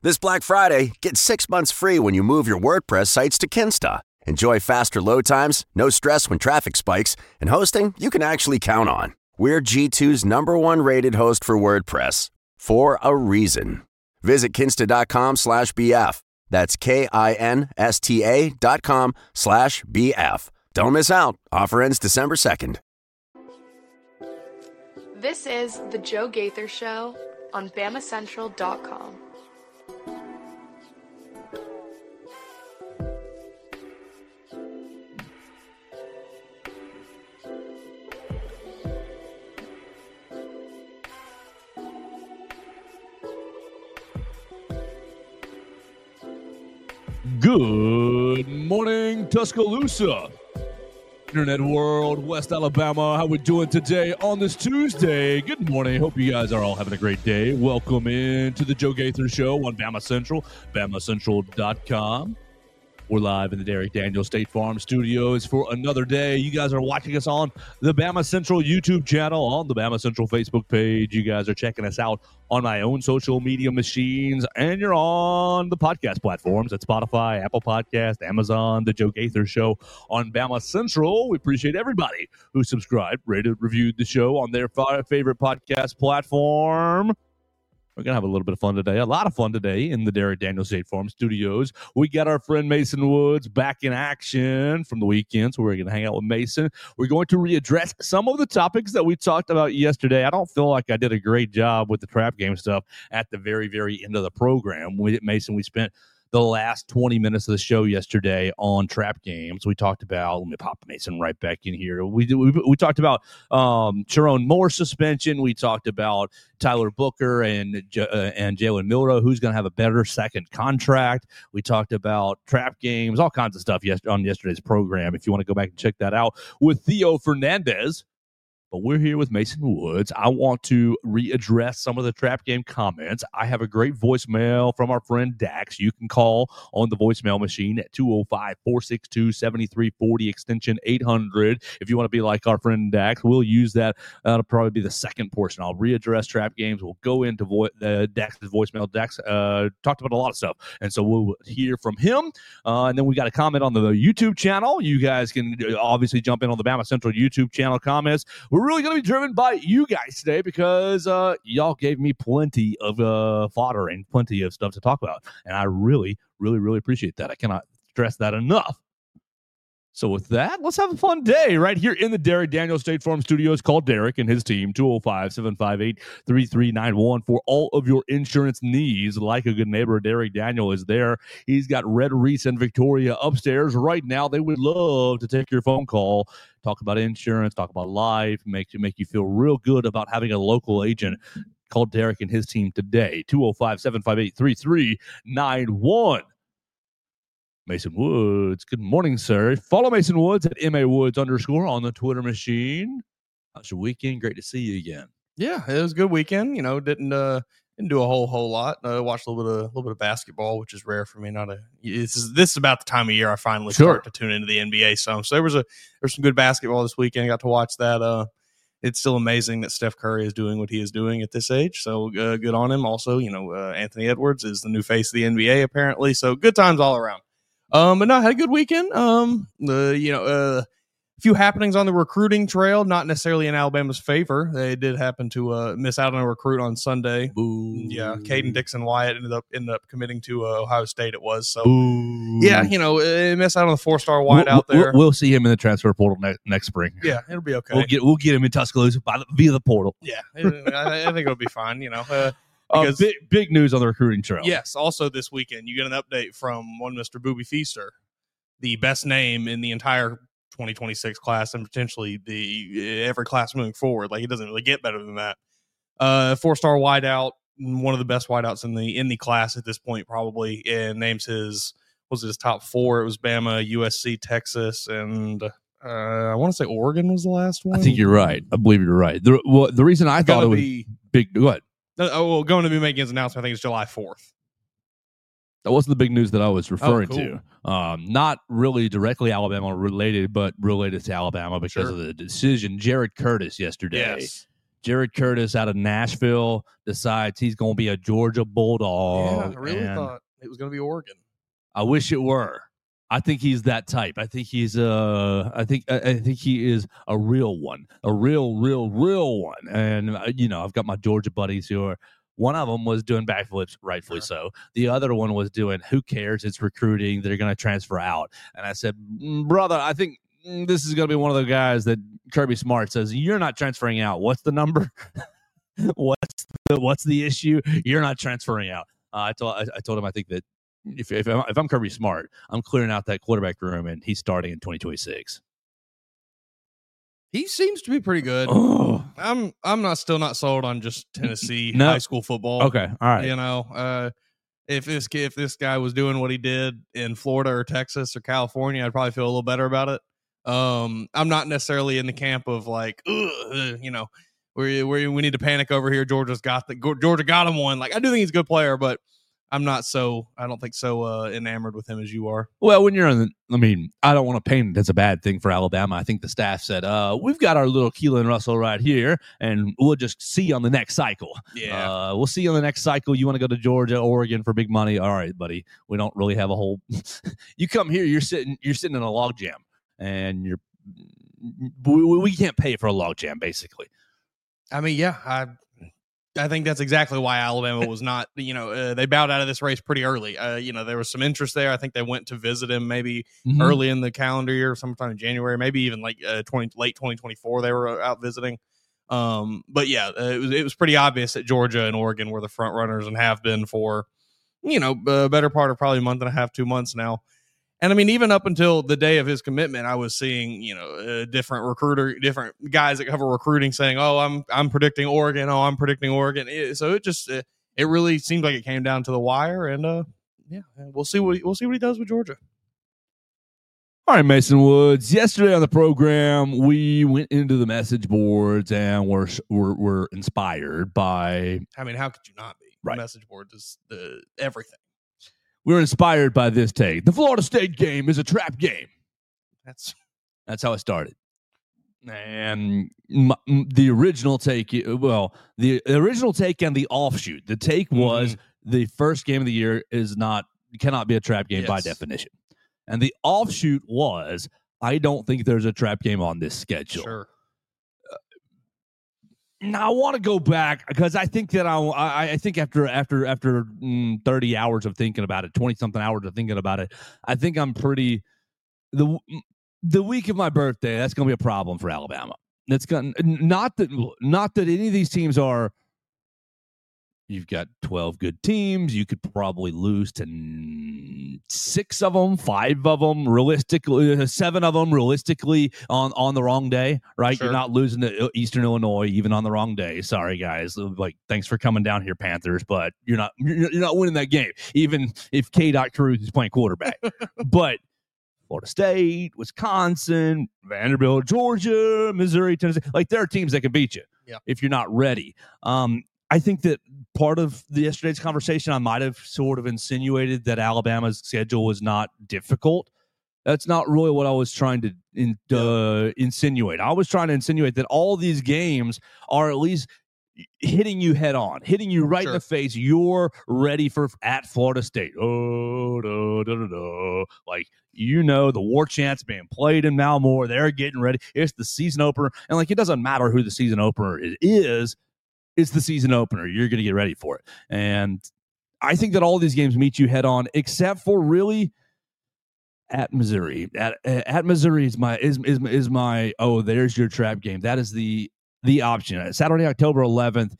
This Black Friday, get 6 months free when you move your WordPress sites to Kinsta. Enjoy faster load times, no stress when traffic spikes, and hosting you can actually count on. We're G2's #1 rated host for WordPress, for a reason. Visit kinsta.com/BF. That's KINSTA.com/BF. Don't miss out. Offer ends December 2nd. This is The Joe Gaither Show on BamaCentral.com. Good morning, Tuscaloosa, Internet World, West Alabama. How we doing today on this Tuesday? Good morning. Hope you guys are all having a great day. Welcome into the Joe Gaither Show on Bama Central, BamaCentral.com. We're live in the Derek Daniels State Farm Studios for another day. You guys are watching us on the Bama Central YouTube channel, on the Bama Central Facebook page. You guys are checking us out on my own social media machines, and you're on the podcast platforms at Spotify, Apple Podcast, Amazon, The Joe Gaither Show on Bama Central. We appreciate everybody who subscribed, rated, reviewed the show on their favorite podcast platform. We're going to have a little bit of fun today, a lot of fun today in the Derek Daniels State Farm Studios. We got our friend Mason Woods back in action from the weekend, so we're going to hang out with Mason. We're going to readdress some of the topics that we talked about yesterday. I don't feel like I did a great job with the trap game stuff at the very, very end of the program. Mason, we spent the last 20 minutes of the show yesterday on trap games. We talked about, let me pop Mason right back in here. We talked about Sharon Moore suspension. We talked about Tyler Booker and Jalen Milroe, who's going to have a better second contract. We talked about trap games, all kinds of stuff on yesterday's program. If you want to go back and check that out with Theo Fernandez. But we're here with Mason Woods. I want to readdress some of the trap game comments. I have a great voicemail from our friend Dax. You can call on the voicemail machine at 205-462-7340, extension 800. If you want to be like our friend Dax, we'll use that. That'll probably be the second portion. I'll readdress trap games. We'll go into Dax's voicemail. Dax talked about a lot of stuff, and so we'll hear from him. And then we got a comment on the YouTube channel. You guys can obviously jump in on the Bama Central YouTube channel comments. We're really going to be driven by you guys today because y'all gave me plenty of fodder and plenty of stuff to talk about. And I really, really, really appreciate that. I cannot stress that enough. So with that, let's have a fun day right here in the Derek Daniels State Farm Studios. Call Derek and his team, 205-758-3391 for all of your insurance needs. Like a good neighbor, Derek Daniel is there. He's got Red Reese and Victoria upstairs right now. They would love to take your phone call, talk about insurance, talk about life, make you feel real good about having a local agent. Call Derek and his team today, 205-758-3391. Mason Woods, good morning, sir. Follow Mason Woods at MA_Woods on the Twitter machine. How's your weekend? Great to see you again. Yeah, it was a good weekend. You know, didn't do a whole lot. Watched a little bit of basketball, which is rare for me. This is about the time of year I finally start to tune into the NBA some. So there was some good basketball this weekend. I got to watch that. It's still amazing that Steph Curry is doing what he is doing at this age. So good on him. Also, Anthony Edwards is the new face of the NBA apparently. So good times all around. But no, I had a good weekend. A few happenings on the recruiting trail, not necessarily in Alabama's favor. They did happen to miss out on a recruit on Sunday. Ooh. Yeah, Caden Dixon Wyatt ended up committing to Ohio State. It was so. Ooh. Yeah, miss out on the 4-star wide out there. We'll see him in the transfer portal next spring. Yeah, it'll be okay. We'll get him in Tuscaloosa via the portal. Yeah, I think it'll be fine. Because big news on the recruiting trail. Yes. Also this weekend, you get an update from one Mr. Booby Feaster, the best name in the entire 2026 class and potentially every class moving forward. Like, it doesn't really get better than that. 4-star wideout, one of the best wideouts in the class at this point, probably, and names his top 4. It was Bama, USC, Texas, and I want to say Oregon was the last one. I think you're right. I believe you're right. The reason I thought it was big. What? Going to be making his announcement, I think it's July 4th. That wasn't the big news that I was referring to. Not really directly Alabama related, but related to Alabama because of the decision. Jared Curtis yesterday Jared Curtis out of Nashville decides he's going to be a Georgia Bulldog. Yeah, I really thought it was going to be Oregon. I wish it were. I think he's that type. I think he's I think he is a real one, a real one. And I've got my Georgia buddies who are. One of them was doing backflips, rightfully so. The other one was doing, who cares? It's recruiting. They're going to transfer out. And I said, brother, I think this is going to be one of the guys that Kirby Smart says, you're not transferring out. What's the number? What's the issue? You're not transferring out. I told him, I think that if I'm Kirby Smart, I'm clearing out that quarterback room, and he's starting in 2026. He seems to be pretty good. Oh. I'm still not sold on just Tennessee high school football. Okay, all right. If this guy was doing what he did in Florida or Texas or California, I'd probably feel a little better about it. I'm not necessarily in the camp of like, we need to panic over here. Georgia got him one. Like, I do think he's a good player, but I don't think so enamored with him as you are. Well, when you're I don't want to paint it as a bad thing for Alabama. I think the staff said, we've got our little Keelan Russell right here, and we'll just see on the next cycle. Yeah. We'll see on the next cycle. You want to go to Georgia, Oregon for big money? All right, buddy. We don't really have a whole you come here, you're sitting in a log jam, and we can't pay for a log jam, basically. I mean, yeah, I think that's exactly why Alabama was not, they bowed out of this race pretty early. There was some interest there. I think they went to visit him maybe early in the calendar year, sometime in January, maybe even like late 2024, they were out visiting. But yeah, it was pretty obvious that Georgia and Oregon were the front runners and have been for, a better part of probably a month and a half, 2 months now. And I mean, even up until the day of his commitment, I was seeing, different guys that cover recruiting saying, "Oh, I'm predicting Oregon. Oh, I'm predicting Oregon." So it really seemed like it came down to the wire, and we'll see what he does with Georgia. All right, Mason Woods. Yesterday on the program, we went into the message boards and we're inspired by. I mean, how could you not be? Right. The message boards is everything. We were inspired by this take. The Florida State game is a trap game. That's how it started. And the original take, the original take and the offshoot. The take was the first game of the year cannot be a trap game by definition. And the offshoot was, I don't think there's a trap game on this schedule. Sure. Now, I want to go back because I think that I think after 30 hours of thinking about it, 20-something hours of thinking about it, I think I'm pretty the week of my birthday. That's going to be a problem for Alabama. That's going not that any of these teams are. You've got 12 good teams. You could probably lose to 6 of them, 5 of them, realistically, 7 of them, realistically, on the wrong day, right? Sure. You're not losing to Eastern Illinois even on the wrong day. Sorry, guys. Like, thanks for coming down here, Panthers, but you're not winning that game, even if K. Cruz is playing quarterback. But Florida State, Wisconsin, Vanderbilt, Georgia, Missouri, Tennessee, like there are teams that can beat you if you're not ready. I think that part of yesterday's conversation, I might have sort of insinuated that Alabama's schedule was not difficult. That's not really what I was trying to insinuate. I was trying to insinuate that all these games are at least hitting you head on, hitting you right in the face. You're ready for at Florida State. Like, the war chant's being played in Malmore. They're getting ready. It's the season opener. And like, it doesn't matter who the season opener is. It's the season opener. You're going to get ready for it. And I think that all these games meet you head on, except for really at Missouri. At Missouri is my there's your trap game. That is the option. Saturday, October 11th,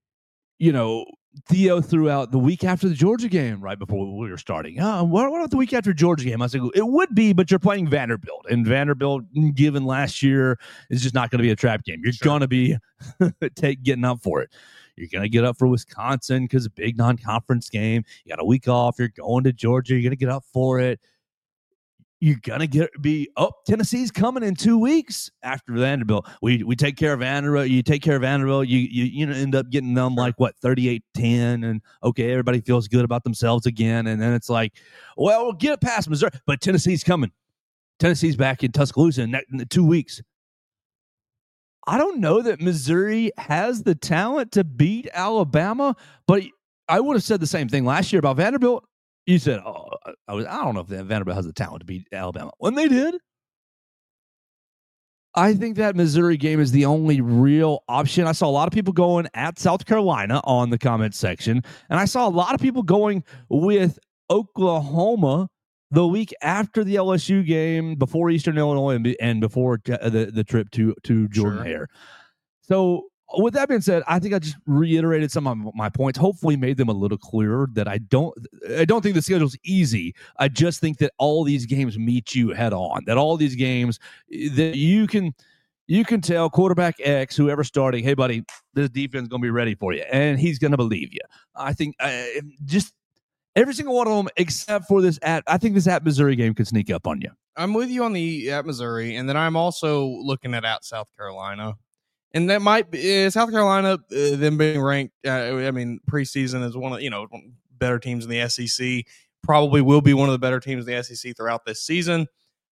Theo threw out the week after the Georgia game, right before we were starting. What about the week after Georgia game? I said, it would be, but you're playing Vanderbilt. And Vanderbilt, given last year, is just not going to be a trap game. You're going to be getting up for it. You're going to get up for Wisconsin because a big non-conference game. You got a week off. You're going to Georgia. You're going to get up for it. You're going to Tennessee's coming in 2 weeks after Vanderbilt. We take care of Vanderbilt. You take care of Vanderbilt. You end up getting them like, 38-10. And, okay, everybody feels good about themselves again. And then it's like, well, we'll get it past Missouri. But Tennessee's coming. Tennessee's back in Tuscaloosa in 2 weeks. I don't know that Missouri has the talent to beat Alabama, but I would have said the same thing last year about Vanderbilt. You said, I don't know if Vanderbilt has the talent to beat Alabama. When they did, I think that Missouri game is the only real option. I saw a lot of people going at South Carolina on the comment section, and I saw a lot of people going with Oklahoma the week after the LSU game, before Eastern Illinois, and before the trip to Jordan Hare. So with that being said, I think I just reiterated some of my points, hopefully made them a little clearer, that I don't think the schedule's easy. I just think that all these games meet you head on, that all these games that you can tell quarterback X, whoever's starting, hey, buddy, this defense is going to be ready for you, and he's going to believe you. I think just every single one of them except for I think this at Missouri game could sneak up on you. I'm with you on the at Missouri, and then I'm also looking at South Carolina. And that might be South Carolina, them being ranked. Preseason is one of better teams in the SEC. Probably will be one of the better teams in the SEC throughout this season.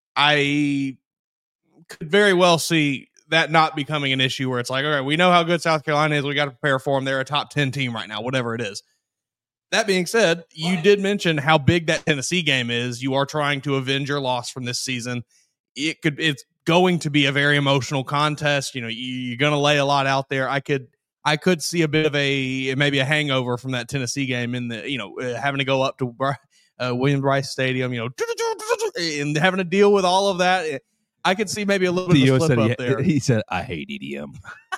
I could very well see that not becoming an issue where it's like, all right, we know how good South Carolina is. We got to prepare for them. They're a top 10 team right now, whatever it is. That being said, you did mention how big that Tennessee game is. You are trying to avenge your loss from this season. It's going to be a very emotional contest. You're going to lay a lot out there. I could see a bit of maybe a hangover from that Tennessee game in the, having to go up to Williams Brice Stadium, and having to deal with all of that. I could see maybe a little bit of a slip up there. He said, I hate EDM.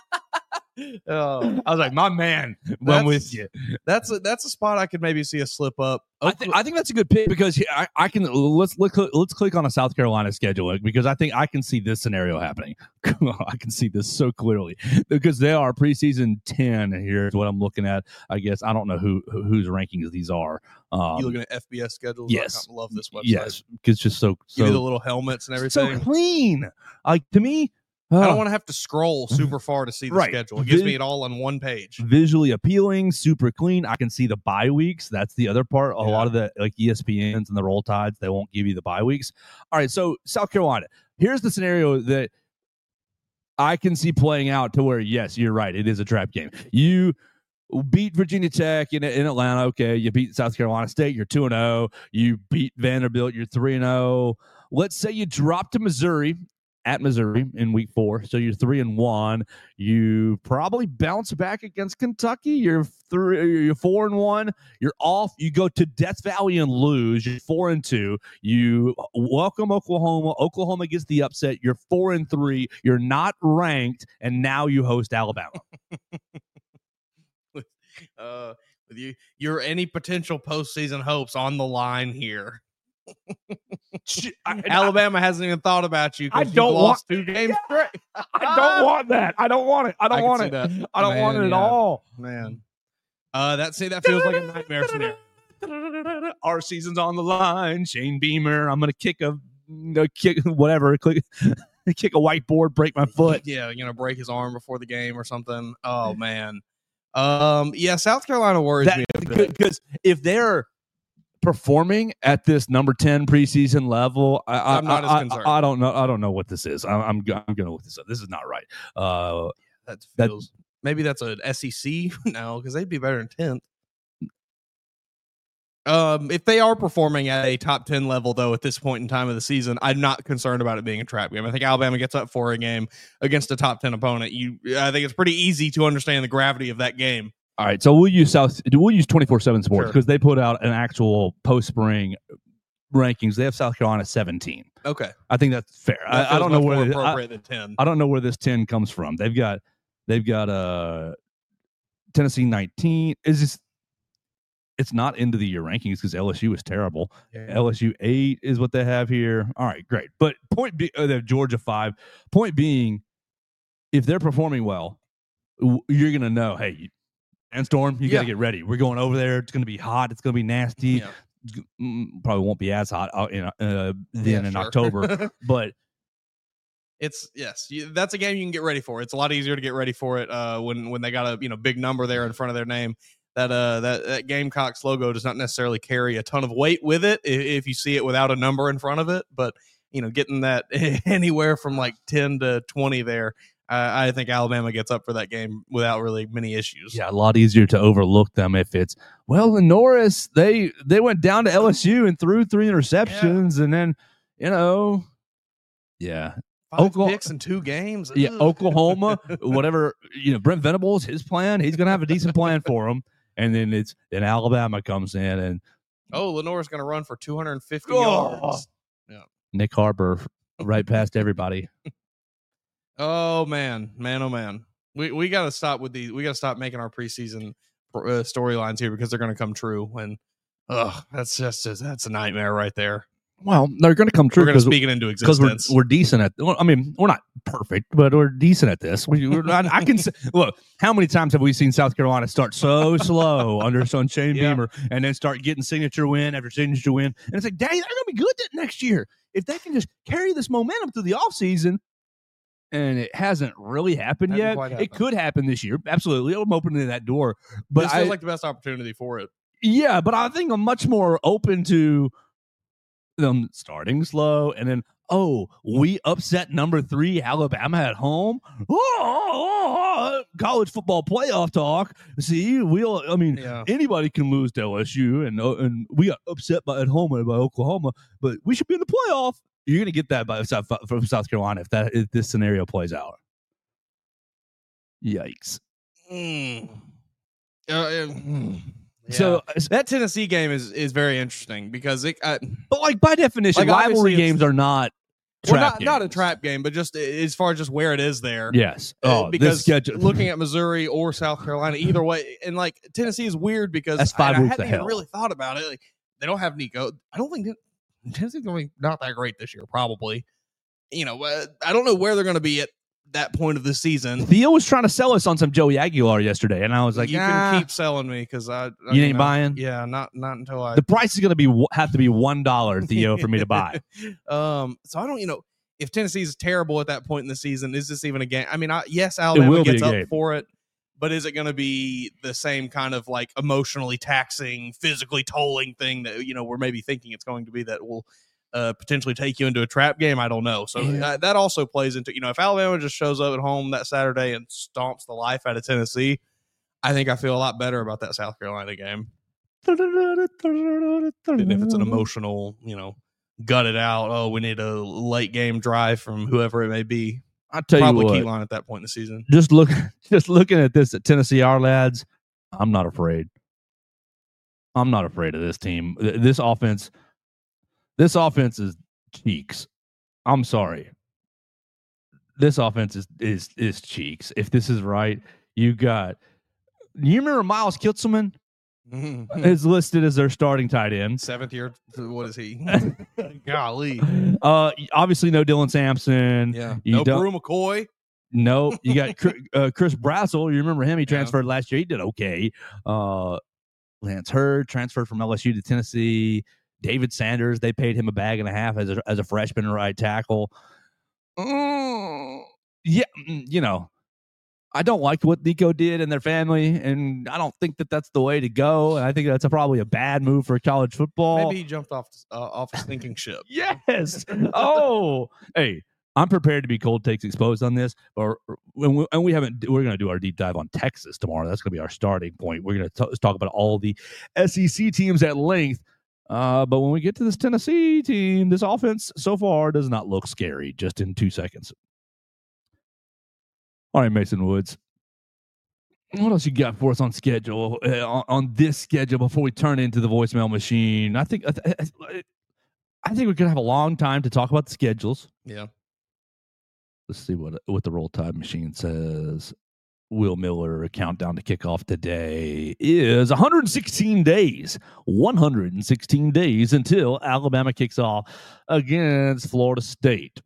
I was like, my man, I'm with you. That's a spot I could maybe see a slip up. I think that's a good pick, because I can let's click on a South Carolina schedule, because I think I can see this scenario happening. I can see this so clearly, because they are preseason 10. Here's what I'm looking at. I guess I don't know whose rankings these are. You looking at FBS schedules? Yes, I love this website. Yes, because it's just so give you the little helmets and everything. So clean. Like, to me, I don't want to have to scroll super far to see the schedule. It gives me it all on one page. Visually appealing, super clean. I can see the bye weeks. That's the other part. A lot of the ESPNs and the Roll Tides, they won't give you the bye weeks. All right, so South Carolina. Here's the scenario that I can see playing out to where, yes, you're right, it is a trap game. You beat Virginia Tech in Atlanta. Okay, you beat South Carolina State. You're 2-0. You beat Vanderbilt. You're 3-0. Let's say you drop to Missouri. At Missouri in week 4, so you're 3-1. You probably bounce back against Kentucky. You're 4-1. You're off. You go to Death Valley and lose. You're 4-2. You welcome Oklahoma. Oklahoma gets the upset. You're 4-3. You're not ranked, and now you host Alabama. With your any potential postseason hopes on the line here. Alabama hasn't even thought about you. I don't lost 2 games straight. I don't want that. I don't want it. I don't want it. I don't want it at all, man. That feels like a nightmare scenario. Our season's on the line. Shane Beamer. I'm gonna kick a whatever. Kick a whiteboard. Break my foot. Yeah, break his arm before the game or something. Oh man. South Carolina worries me a bit, because if they're performing at this number 10 preseason level, I'm not as concerned. I don't know what this is. I'm gonna look this up. This is not right. That feels maybe that's an SEC now, because they'd be better than 10th. If they are performing at a top 10 level, though, at this point in time of the season, I'm not concerned about it being a trap game. I think Alabama gets up for a game against a top 10 opponent. I think it's pretty easy to understand the gravity of that game. All right, so we'll use 24/7 Sports, because they put out an actual post-spring rankings. They have South Carolina 17. Okay, I think that's fair. I don't know where appropriate than 10. I don't know where this 10 comes from. They've got Tennessee 19. It's not end of the year rankings, because LSU is terrible. Yeah. LSU 8 is what they have here. All right, great. But they have Georgia 5. Point being, if they're performing well, you're gonna know, hey, Sandstorm, you got to get ready. We're going over there. It's going to be hot. It's going to be nasty. Yeah. Probably won't be as hot in October, but that's a game you can get ready for. It's a lot easier to get ready for it when they got a big number there in front of their name. That Gamecocks logo does not necessarily carry a ton of weight with it if you see it without a number in front of it, but getting that anywhere from like 10 to 20 there, I think Alabama gets up for that game without really many issues. Yeah, a lot easier to overlook them if it's, well, in Norris, they went down to LSU and threw 3 interceptions, and then, yeah. 5 picks in 2 games. Yeah, Oklahoma, whatever, Brent Venables, his plan, he's going to have a decent plan for him. And then Alabama comes in and Lenore's going to run for 250 yards. Yeah. Nick Harper right past everybody. Oh man. We got to stop with these. We got to stop making our preseason storylines here because they're going to come true. And that's a nightmare right there. Well, they're going to come true. We're going to speak it into existence. Because we're decent at. I mean, we're not perfect, but we're decent at this. I can say, look. How many times have we seen South Carolina start so slow under Shane Beamer, and then start getting signature win after signature win, and it's like, dang, they're going to be good next year if they can just carry this momentum through the offseason. And it hasn't really happened yet. It could happen this year, absolutely. I'm opening that door, but this feels like the best opportunity for it. Yeah, but I think I'm much more open to them starting slow and then we upset number 3 Alabama at home. College football playoff talk. See, anybody can lose to LSU and we got upset at home by Oklahoma, but we should be in the playoff. You're going to get that from South Carolina if this scenario plays out. Yikes. So that Tennessee game is very interesting because but by definition, rivalry games are not not a trap game, but just as far as just where it is there. Yes. Because looking at Missouri or South Carolina, either way, and Tennessee is weird because that's 5 weeks I hadn't even really thought about it. They don't have Nico. I don't think Tennessee's going to be not that great this year, probably. I don't know where they're going to be at that point of the season. Theo was trying to sell us on some Joey Aguilar yesterday, and I was like, "You can keep selling me because you ain't buying." Yeah, not until the price is going to have to be $1, Theo, for me to buy. So I don't, if Tennessee's terrible at that point in the season, is this even a game? I mean, yes, Alabama gets up for it, but is it going to be the same kind of emotionally taxing, physically tolling thing that we're maybe thinking it's going to be that will potentially take you into a trap game? I don't know. So that also plays into, if Alabama just shows up at home that Saturday and stomps the life out of Tennessee, I think I feel a lot better about that South Carolina game. And if it's an emotional, gut it out, we need a late game drive from whoever it may be. I'll tell probably you what, Keyline at that point in the season. Just looking at this at Tennessee, our lads, I'm not afraid. I'm not afraid of this team. This offense is cheeks. I'm sorry. This offense is cheeks. If this is right, you remember Miles Kitselman is listed as their starting tight end. 7th year. What is he? Golly. Obviously no Dylan Sampson. Yeah. No Brew McCoy. No, you got Chris Brassel. You remember him? He transferred last year. He did okay. Lance Hurd transferred from LSU to Tennessee. David Sanders, they paid him $1.50 as a freshman right tackle. Yeah, I don't like what Nico did and their family, and I don't think that that's the way to go. And I think that's probably a bad move for college football. Maybe he jumped off a sinking ship. Yes. Hey, I'm prepared to be cold takes exposed on this, we're going to do our deep dive on Texas tomorrow. That's going to be our starting point. We're going to talk about all the SEC teams at length. But when we get to this Tennessee team, this offense so far does not look scary just in 2 seconds. All right, Mason Woods. What else you got for us on schedule, on this schedule before we turn into the voicemail machine? I think we're going to have a long time to talk about the schedules. Yeah. Let's see what the roll tide machine says. Will Miller countdown to kickoff today is 116 days. 116 days until Alabama kicks off against Florida State.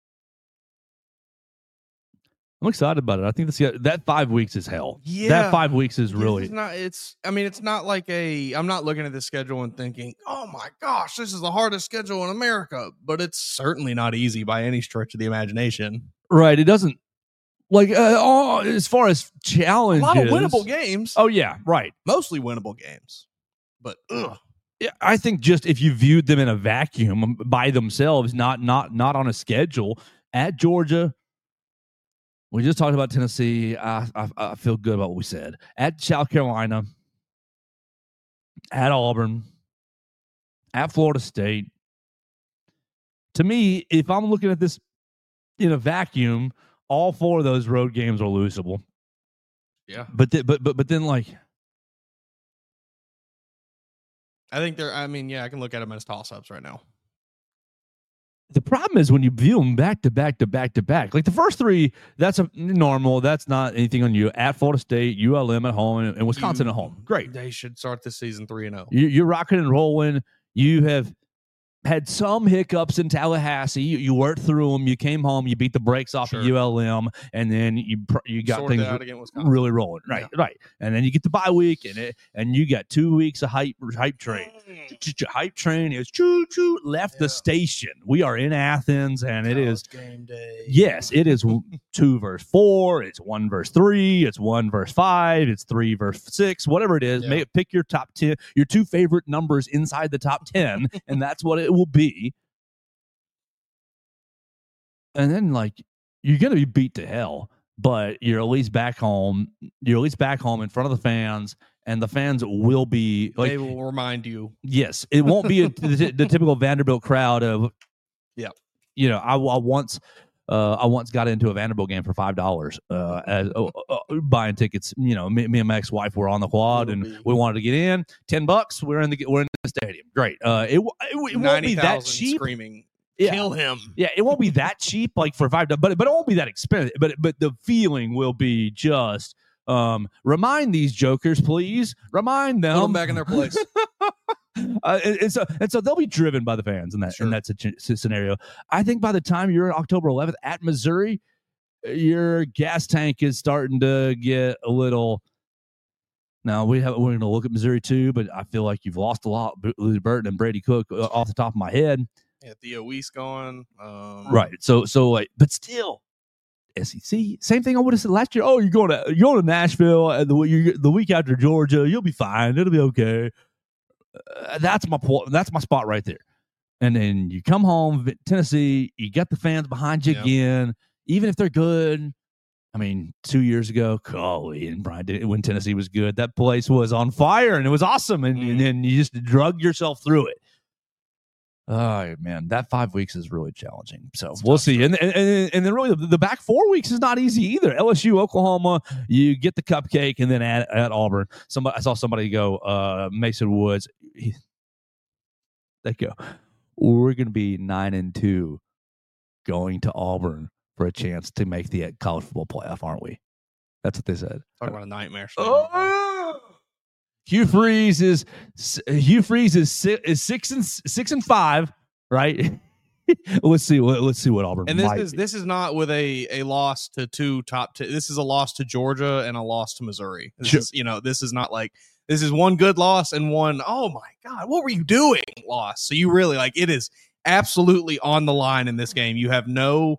I'm excited about it. I think that 5 weeks is hell. Yeah. That 5 weeks is really. It's not like I'm not looking at this schedule and thinking, oh my gosh, this is the hardest schedule in America. But it's certainly not easy by any stretch of the imagination. Right. It doesn't. As far as challenges. A lot of winnable games. Oh, yeah. Right. Mostly winnable games. But, Yeah, I think just if you viewed them in a vacuum by themselves, not on a schedule, at Georgia, We just talked about Tennessee. I feel good about what we said. At South Carolina, at Auburn, at Florida State. To me, if I'm looking at this in a vacuum, all 4 of those road games are losable. Yeah. But then like, I think I can look at them as toss-ups right now. the problem is when you view them back to back to back to back. Like the first 3, that's normal. That's not anything on you. At Florida State, ULM at home, and Wisconsin at home. Great. They should start this season 3-0. You're rocking and rolling. You have had some hiccups in Tallahassee. You worked through them. You came home. You beat the brakes off of ULM, and then you got Sorted things out against Wisconsin. really rolling. Right. And then you get the bye week, and you got 2 weeks of hype train. Hype train is choo left the station. We are in Athens, and it is game day. Yes, it is 2 verse 4. It's 1 verse 3. It's 1 verse 5. It's 3 verse 6. Whatever it is, pick your top 10, your 2 favorite numbers inside the top 10, and that's what it will be. And then, like, you're gonna be beat to hell, but you're at least back home. You're at least back home in front of the fans. And the fans will be like, they will remind you. Yes, it won't be the typical Vanderbilt crowd of, I once got into a Vanderbilt game for $5 as buying tickets. Me and my ex-wife were on the quad and we wanted to get in. $10. We're in the stadium. Great. It won't be that cheap. Screaming. Yeah. Kill him. Yeah, it won't be that cheap, like for $5, but it won't be that expensive. But the feeling will be just. Remind these jokers, please. Remind them. Put them back in their place. And so they'll be driven by the fans in that scenario. I think by the time you're on October 11th at Missouri, your gas tank is starting to get a little. Now we're going to look at Missouri too, but I feel like you've lost a lot. Luther Burton and Brady Cook off the top of my head. Yeah, Theo Weiss gone. Right. So like, but still. SEC, same thing I would have said last year. Oh, you're going to Nashville the week after Georgia. You'll be fine. It'll be okay. That's my point. That's my spot right there. And then you come home, Tennessee. You got the fans behind you again, even if they're good. I mean, 2 years ago, and Brian, when Tennessee was good, that place was on fire and it was awesome. And then you just drug yourself through it. Oh man, that 5 weeks is really challenging. So we'll see. And then really the back 4 weeks is not easy either. LSU, Oklahoma, you get the cupcake, and then at Auburn. I saw somebody go, Mason Woods. They go, we're going to be 9-2 going to Auburn for a chance to make the college football playoff, aren't we? That's what they said. Talk about a nightmare. Hugh Freeze is 6-5, right? let's see what Auburn. And this is not with a loss to 2 top 10. This is a loss to Georgia and a loss to Missouri. This is not like this is one good loss and one, oh my God, what were you doing? Loss. So you really it is absolutely on the line in this game. You have no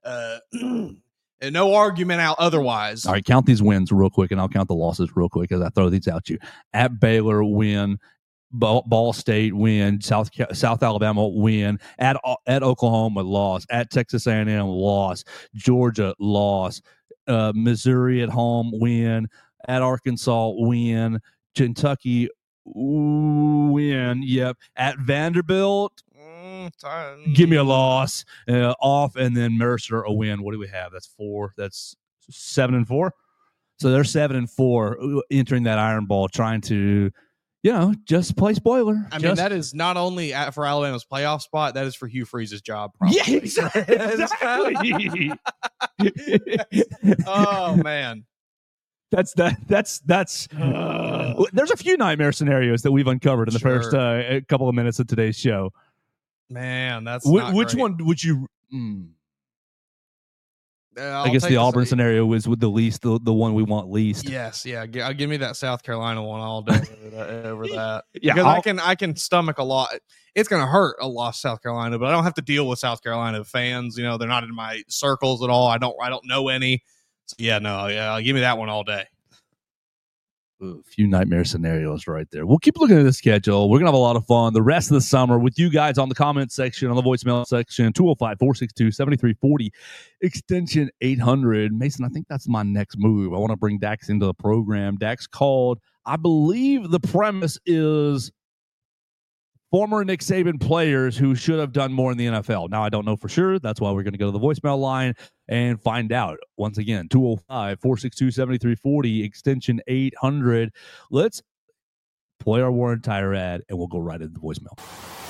no argument out otherwise. All right, count these wins real quick, and I'll count the losses real quick as I throw these out to you. At Baylor, win. Ball State, win. South Alabama, win. At Oklahoma, loss. At Texas A&M, loss. Georgia, loss. Missouri at home, win. At Arkansas, win. Kentucky, win. Yep. At Vanderbilt, give me a loss. Off, and then Mercer a win. What do we have? That's 4. That's 7-4. So they're 7-4 entering that Iron Bowl, trying to, just play spoiler. I mean, that is not only for Alabama's playoff spot, that is for Hugh Freeze's job. Probably. Yeah, exactly. Oh man. That's there's a few nightmare scenarios that we've uncovered in the first couple of minutes of today's show. Man, that's which one would you? I guess the Auburn scenario was with the least, the one we want least. Yes, yeah. Give me that South Carolina one all day over that. Yeah, because I can stomach a lot. It's going to hurt a loss South Carolina, but I don't have to deal with South Carolina fans. They're not in my circles at all. I don't know any. So give me that one all day. A few nightmare scenarios right there. We'll keep looking at the schedule. We're going to have a lot of fun the rest of the summer with you guys on the comment section, on the voicemail section, 205-462-7340, extension 800. Mason, I think that's my next move. I want to bring Dax into the program. Dax called. I believe the premise is former Nick Saban players who should have done more in the NFL. Now, I don't know for sure. That's why we're going to go to the voicemail line and find out. Once again, 205-462-7340, extension 800. Let's play our Warren Tire ad, and we'll go right into the voicemail.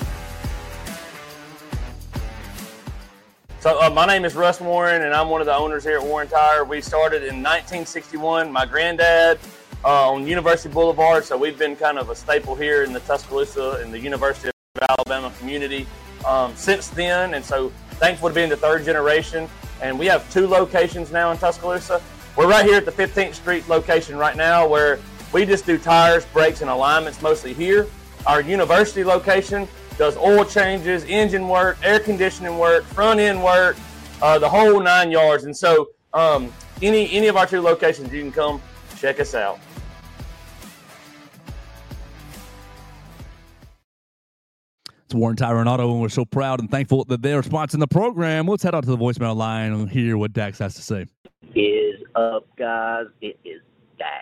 So my name is Russ Warren, and I'm one of the owners here at Warren Tire. We started in 1961. My granddad on University Boulevard, so we've been kind of a staple here in the Tuscaloosa and the University of Alabama community since then, and so thankful to be in the third generation. And we have 2 locations now in Tuscaloosa. We're right here at the 15th Street location right now, where we just do tires, brakes, and alignments mostly here. Our university location does oil changes, engine work, air conditioning work, front end work, the whole 9 yards. And so any of our 2 locations, you can come check us out. It's Warren Tire and Auto, and we're so proud and thankful that they're sponsoring the program. Let's head out to the voicemail line and hear what Dax has to say. Is up, guys? It is Dax.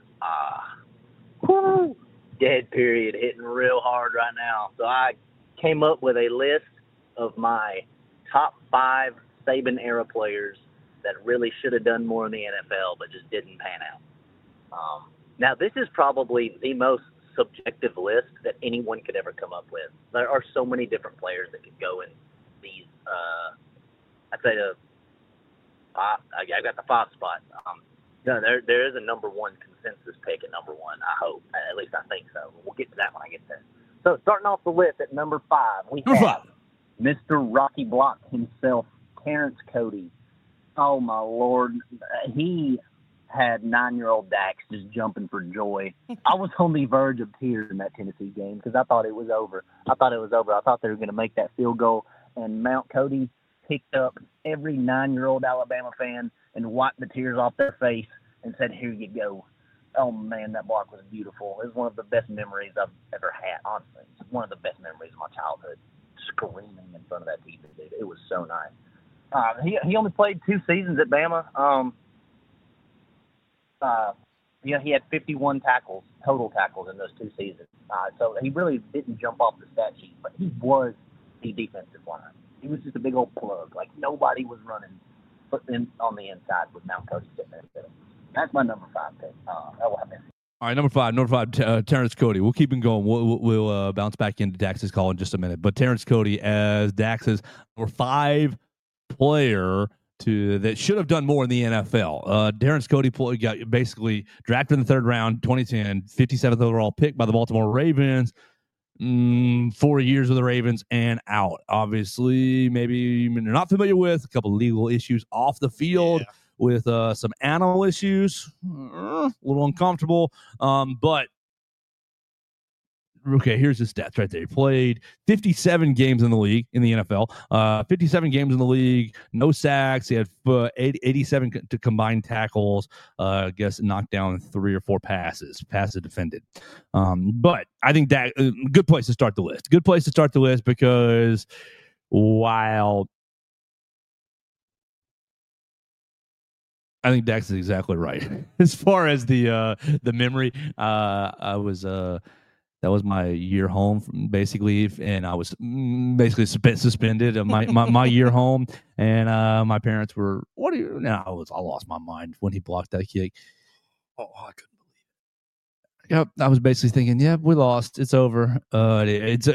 Whoo! Dead period hitting real hard right now. So I came up with a list of my top 5 Saban-era players that really should have done more in the NFL but just didn't pan out. Now, this is probably the most subjective list that anyone could ever come up with. There are so many different players that could go in these. I'd say I got the 5 spot. No, there is a number 1 consensus pick at number 1. I hope, at least I think so. We'll get to that when I get there. So starting off the list at number 5, we have Mr. Rocky Block himself, Terrence Cody. Oh my Lord, he had 9-year-old Dax just jumping for joy. I was on the verge of tears in that Tennessee game because I thought it was over. I thought they were going to make that field goal, and Mount Cody picked up every 9-year-old Alabama fan and wiped the tears off their face and said, "Here you go." Oh, man, that block was beautiful. It was one of the best memories I've ever had, honestly. It's one of the best memories of my childhood, screaming in front of that TV, dude. It was so nice. He only played 2 seasons at Bama. He had 51 total tackles in those 2 seasons. So he really didn't jump off the stat sheet, but he was the defensive line. He was just a big old plug. Like, nobody was running on the inside with Mount Cody sitting there. That's my number 5 pick. All right, number five, Terrence Cody. We'll keep him going. We'll bounce back into Dax's call in just a minute. But Terrence Cody as Dax's number 5 player that should have done more in the NFL. Terrence Cody got basically drafted in the 3rd round, 2010, 57th overall pick by the Baltimore Ravens. 4 years with the Ravens and out. Obviously, maybe you're not familiar with a couple of legal issues off the field with some animal issues. A little uncomfortable. But okay, here's his stats right there. He played 57 games in the league, in the NFL. 57 games in the league, no sacks. He had 87 to combined tackles. I guess knocked down 3 or 4 passes defended. But I think that good place to start the list. Good place to start the list because while I think Dax is exactly right as far as the memory. That was my year home, basically, and I was basically suspended my year home. And my parents were, "What are you?" Now I lost my mind when he blocked that kick. Oh, I couldn't believe it. Yep, I was basically thinking, "Yeah, we lost. It's over." But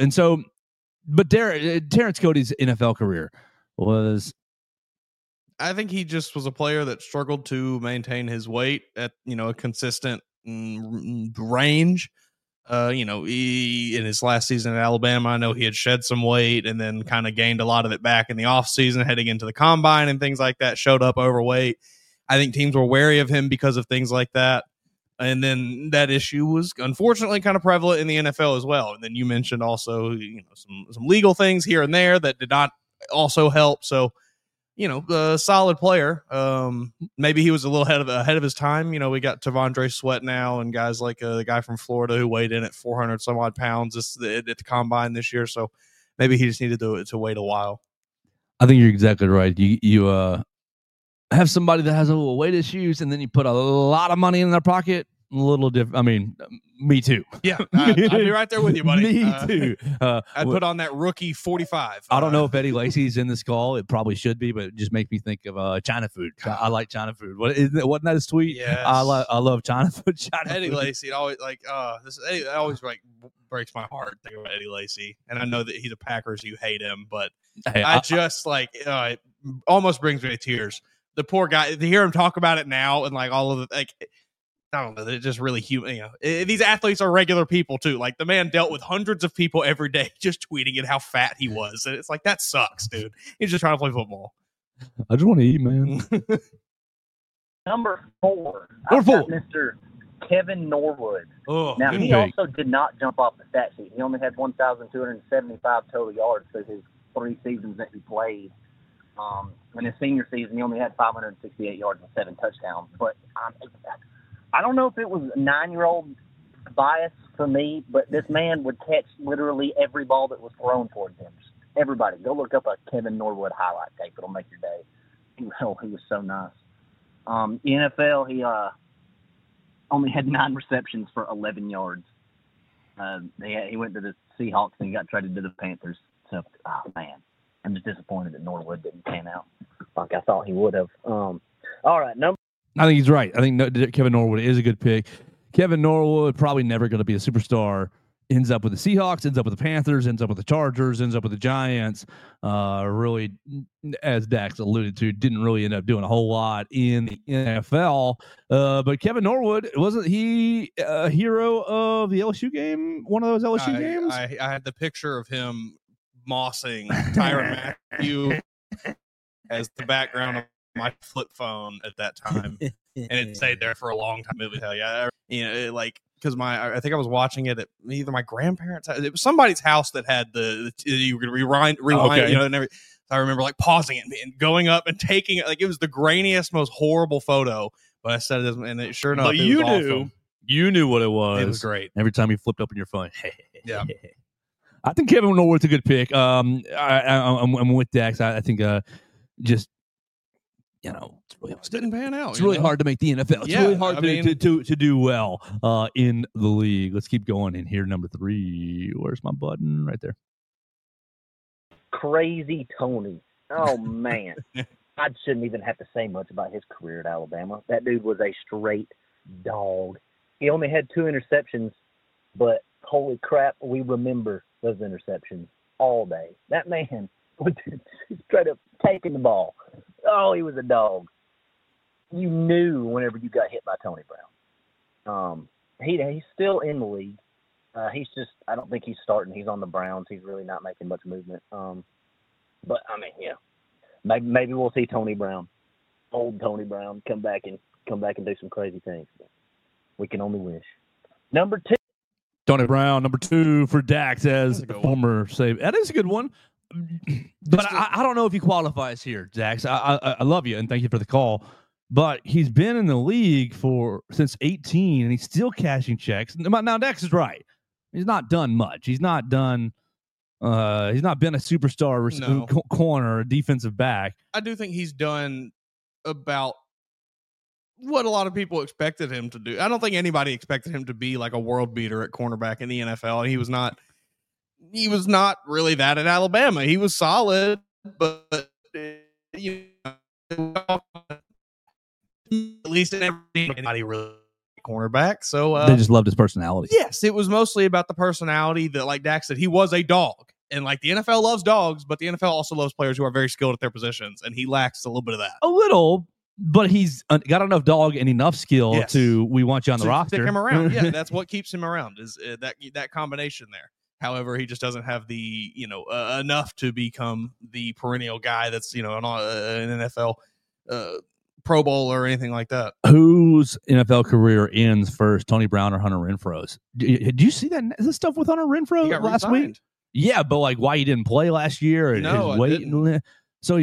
Terrence Cody's NFL career was. I think he just was a player that struggled to maintain his weight at a consistent range. He in his last season at Alabama, I know he had shed some weight and then kind of gained a lot of it back in the offseason, heading into the combine and things like that, showed up overweight. I think teams were wary of him because of things like that. And then that issue was unfortunately kind of prevalent in the NFL as well. And then you mentioned also, some legal things here and there that did not also help. So a solid player. Maybe he was a little ahead of his time. We got Tavondre Sweat now and guys like the guy from Florida who weighed in at 400 some odd pounds at the combine this year. So maybe he just needed to wait a while. I think you're exactly right. You have somebody that has a little weight issues, and then you put a lot of money in their pocket. A little different. I mean, me too. Yeah, I'd be right there with you, buddy. Me too. I'd put on that rookie 45. I don't know if Eddie Lacy's in this call. It probably should be, but it just makes me think of China food. I like China food. Wasn't that his tweet? Yes. I love China food. Eddie food. Lacy, it always it always breaks my heart thinking about Eddie Lacy, and I know that he's a Packers. You hate him, but Hey, it almost brings me to tears. The poor guy, to hear him talk about it now and like all of the I don't know. They're just really human. These athletes are regular people too. Like the man dealt with hundreds of people every day, just tweeting at how fat he was, and it's like that sucks, dude. He's just trying to play football. I just want to eat, man. Number 4. Number 4. Mr. Kevin Norwood. Oh, Now, good he pick. also did not jump off the stat sheet. He only had 1,275 total yards through his 3 seasons that he played. In his senior season, he only had 568 yards and 7 touchdowns. But I don't know if it was a 9-year-old bias for me, but this man would catch literally every ball that was thrown towards him. Everybody, go look up a Kevin Norwood highlight tape. It'll make your day. He was so nice. NFL, he only had 9 receptions for 11 yards. He went to the Seahawks and he got traded to the Panthers. So, man, I'm just disappointed that Norwood didn't pan out like I thought he would have. All right, I think he's right. I think Kevin Norwood is a good pick. Kevin Norwood probably never going to be a superstar. Ends up with the Seahawks, ends up with the Panthers, ends up with the Chargers, ends up with the Giants. Really, as Dax alluded to, didn't really end up doing a whole lot in the NFL. But Kevin Norwood, wasn't he a hero of the LSU game? One of those LSU games? I had the picture of him mossing Tyrann Mathieu as the background of my flip phone at that time, and it stayed there for a long time. It was hell yeah, because I think I was watching it at either my grandparents' house. It was somebody's house that had you could rewind, okay. and everything. I remember pausing it and going up and taking it. It was the grainiest, most horrible photo. But I said it, and it sure enough, but you knew what it was. It was great. Every time you flipped open your phone. Yeah. I think Kevin Norwood's a good pick. I'm with Dax. I think just It didn't pan out. It's really hard to make the NFL. It's really hard to do well in the league. Let's keep going in here. Number 3. Where's my button? Right there. Crazy Tony. Oh, man. I shouldn't even have to say much about his career at Alabama. That dude was a straight dog. He only had 2 interceptions, but holy crap, we remember those interceptions all day. That man was straight up taking the ball. Oh, he was a dog. You knew whenever you got hit by Tony Brown. He's still in the league. He's just, I don't think he's starting. He's on the Browns. He's really not making much movement. But I mean, yeah, maybe we'll see Tony Brown, old Tony Brown, come back and do some crazy things. We can only wish. Number 2. Tony Brown, number 2 for Dax as a former save. That is a good one. But I don't know if he qualifies here, Dax. I love you and thank you for the call. But he's been in the league since 18 and he's still cashing checks. Now Dax is right. He's not done much. He's not done. He's not been a superstar corner, a defensive back. I do think he's done about what a lot of people expected him to do. I don't think anybody expected him to be like a world beater at cornerback in the NFL. And he was not. He was not really that at Alabama. He was solid, but at least anybody really cornerback. So they just loved his personality. Yes, it was mostly about the personality that, like Dax said, he was a dog. And like the NFL loves dogs, but the NFL also loves players who are very skilled at their positions, and he lacks a little bit of that. A little, but he's got enough dog and enough skill we want you on the roster. Stick him around. Yeah, that's what keeps him around is that combination there. However, he just doesn't have the enough to become the perennial guy that's an NFL Pro Bowl or anything like that. Whose NFL career ends first, Tony Brown or Hunter Renfro's? Did you see that? Is this stuff with Hunter Renfro last week? Yeah, but like why he didn't play last year? No, his weight. So he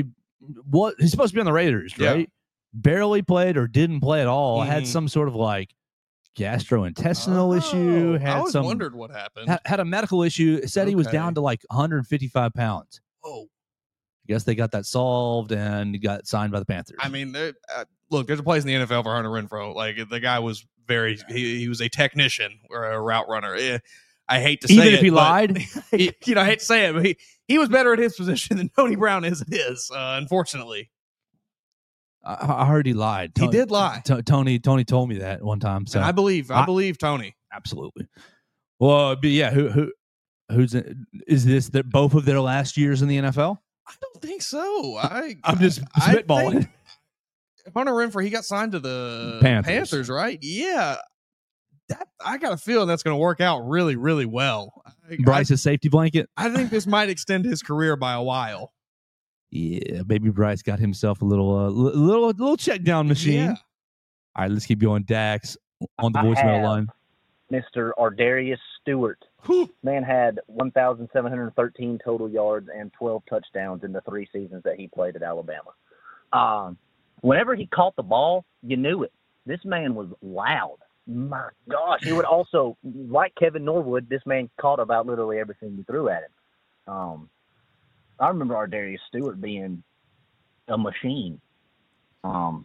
what he's supposed to be on the Raiders, right? Yeah. Barely played or didn't play at all. Had Mhm. some sort of like gastrointestinal issue. I Had always some wondered what happened. had a medical issue. Said he was Okay. down to like 155 pounds. Oh, I guess they got that solved and got signed by the Panthers. I mean, look, there's a place in the NFL for Hunter Renfrow. Like the guy was he was a technician or a route runner. I hate to say even it, if he but- lied, I hate to say it, but he was better at his position than Tony Brown is at his. Unfortunately, I heard he lied. he did lie, Tony told me that one time. So and I believe Tony. absolutely. Well, but yeah, who's is this? That both of their last years in the NFL? I don't think so. I'm just I spitballing. think Hunter Renfrow, he got signed to the Panthers. right? Yeah. I got a feeling that's going to work out really, really well. Bryce's safety blanket. I think this might extend his career by a while. Yeah, baby Bryce got himself a little check down machine. Yeah. All right, let's keep going. Dax on the I voicemail have line. Mr. Ardarius Stewart. Whew. Man had 1,713 total yards and 12 touchdowns in the 3 seasons that he played at Alabama. Whenever he caught the ball, you knew it. This man was loud. My gosh. He would also, like Kevin Norwood, this man caught about literally everything you threw at him. I remember Ardarius Stewart being a machine. I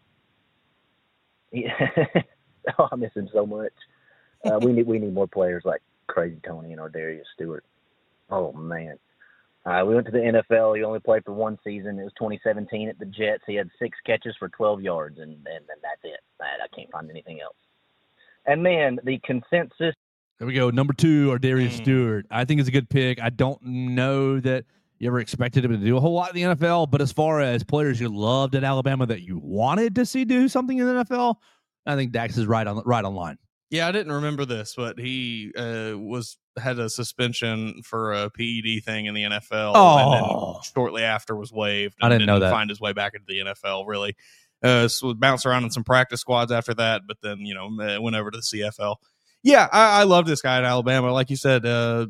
miss him so much. We need more players like Crazy Tony and Ardarius Stewart. Oh man. We went to the NFL. He only played for 1 season. It was 2017 at the Jets. He had 6 catches for 12 yards, and that's it. I can't find anything else. And man, the consensus. There we go. Number 2, Ardarius Stewart. I think it's a good pick. I don't know that you ever expected him to do a whole lot in the NFL, but as far as players you loved at Alabama that you wanted to see do something in the NFL, I think Dax is right on line. Yeah, I didn't remember this, but he had a suspension for a PED thing in the NFL. And then shortly after was waived. And I didn't know that. Find his way back into the NFL, really. So bounced around in some practice squads after that, but then, went over to the CFL. Yeah, I love this guy at Alabama. Like you said, a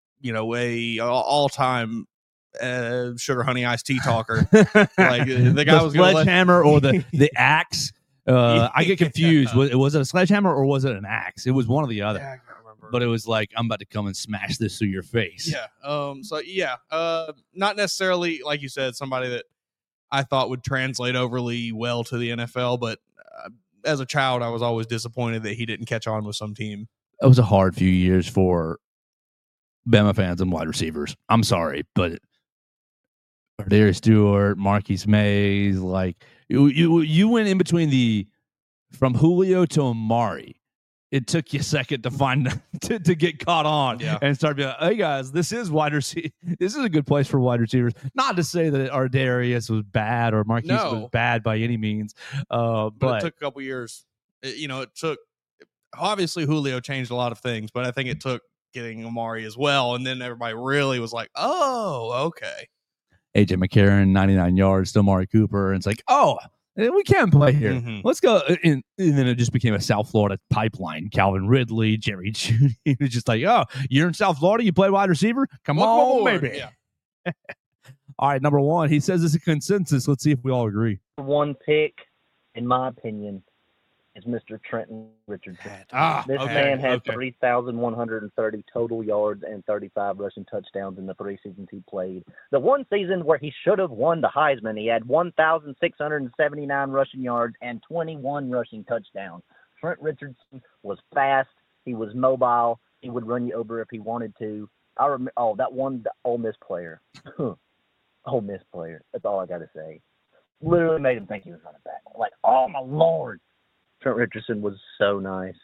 all-time sugar honey iced tea talker. Like the guy was sledgehammer or the axe. I get confused. Was it a sledgehammer or was it an axe? It was one or the other. Yeah, I can't remember. But it was like, I'm about to come and smash this through your face. Yeah. Not necessarily, like you said, somebody that I thought would translate overly well to the NFL, but as a child, I was always disappointed that he didn't catch on with some team. It was a hard few years for Bama fans and wide receivers. I'm sorry, but Ardarius Stewart, Marquise Mays, like you went in between from Julio to Amari. It took you a second to find to get caught on and start being like, hey guys, this is wide receiver. This is a good place for wide receivers. Not to say that Ardarius was bad or Marquise was bad by any means, but it took a couple years. It took, obviously Julio changed a lot of things, but I think it took getting Amari as well, and then everybody really was like, oh, okay. AJ McCarron, 99 yards to Amari Cooper, and it's like, oh, we can play here. Mm-hmm. Let's go. And then it just became a South Florida pipeline. Calvin Ridley, Jerry Jeudy. It was just like, oh, you're in South Florida? You play wide receiver? Come on, baby. Yeah. All right, number 1. He says it's a consensus. Let's see if we all agree. One pick, in my opinion, is Mr. Trenton Richardson. This man had 3,130 total yards and 35 rushing touchdowns in the 3 seasons he played. The 1 season where he should have won the Heisman, he had 1,679 rushing yards and 21 rushing touchdowns. Trent Richardson was fast. He was mobile. He would run you over if he wanted to. I remember, that one Ole Miss player. Ole Miss player. That's all I got to say. Literally made him think he was running back. Like, oh, my Lord. Trent Richardson was so nice.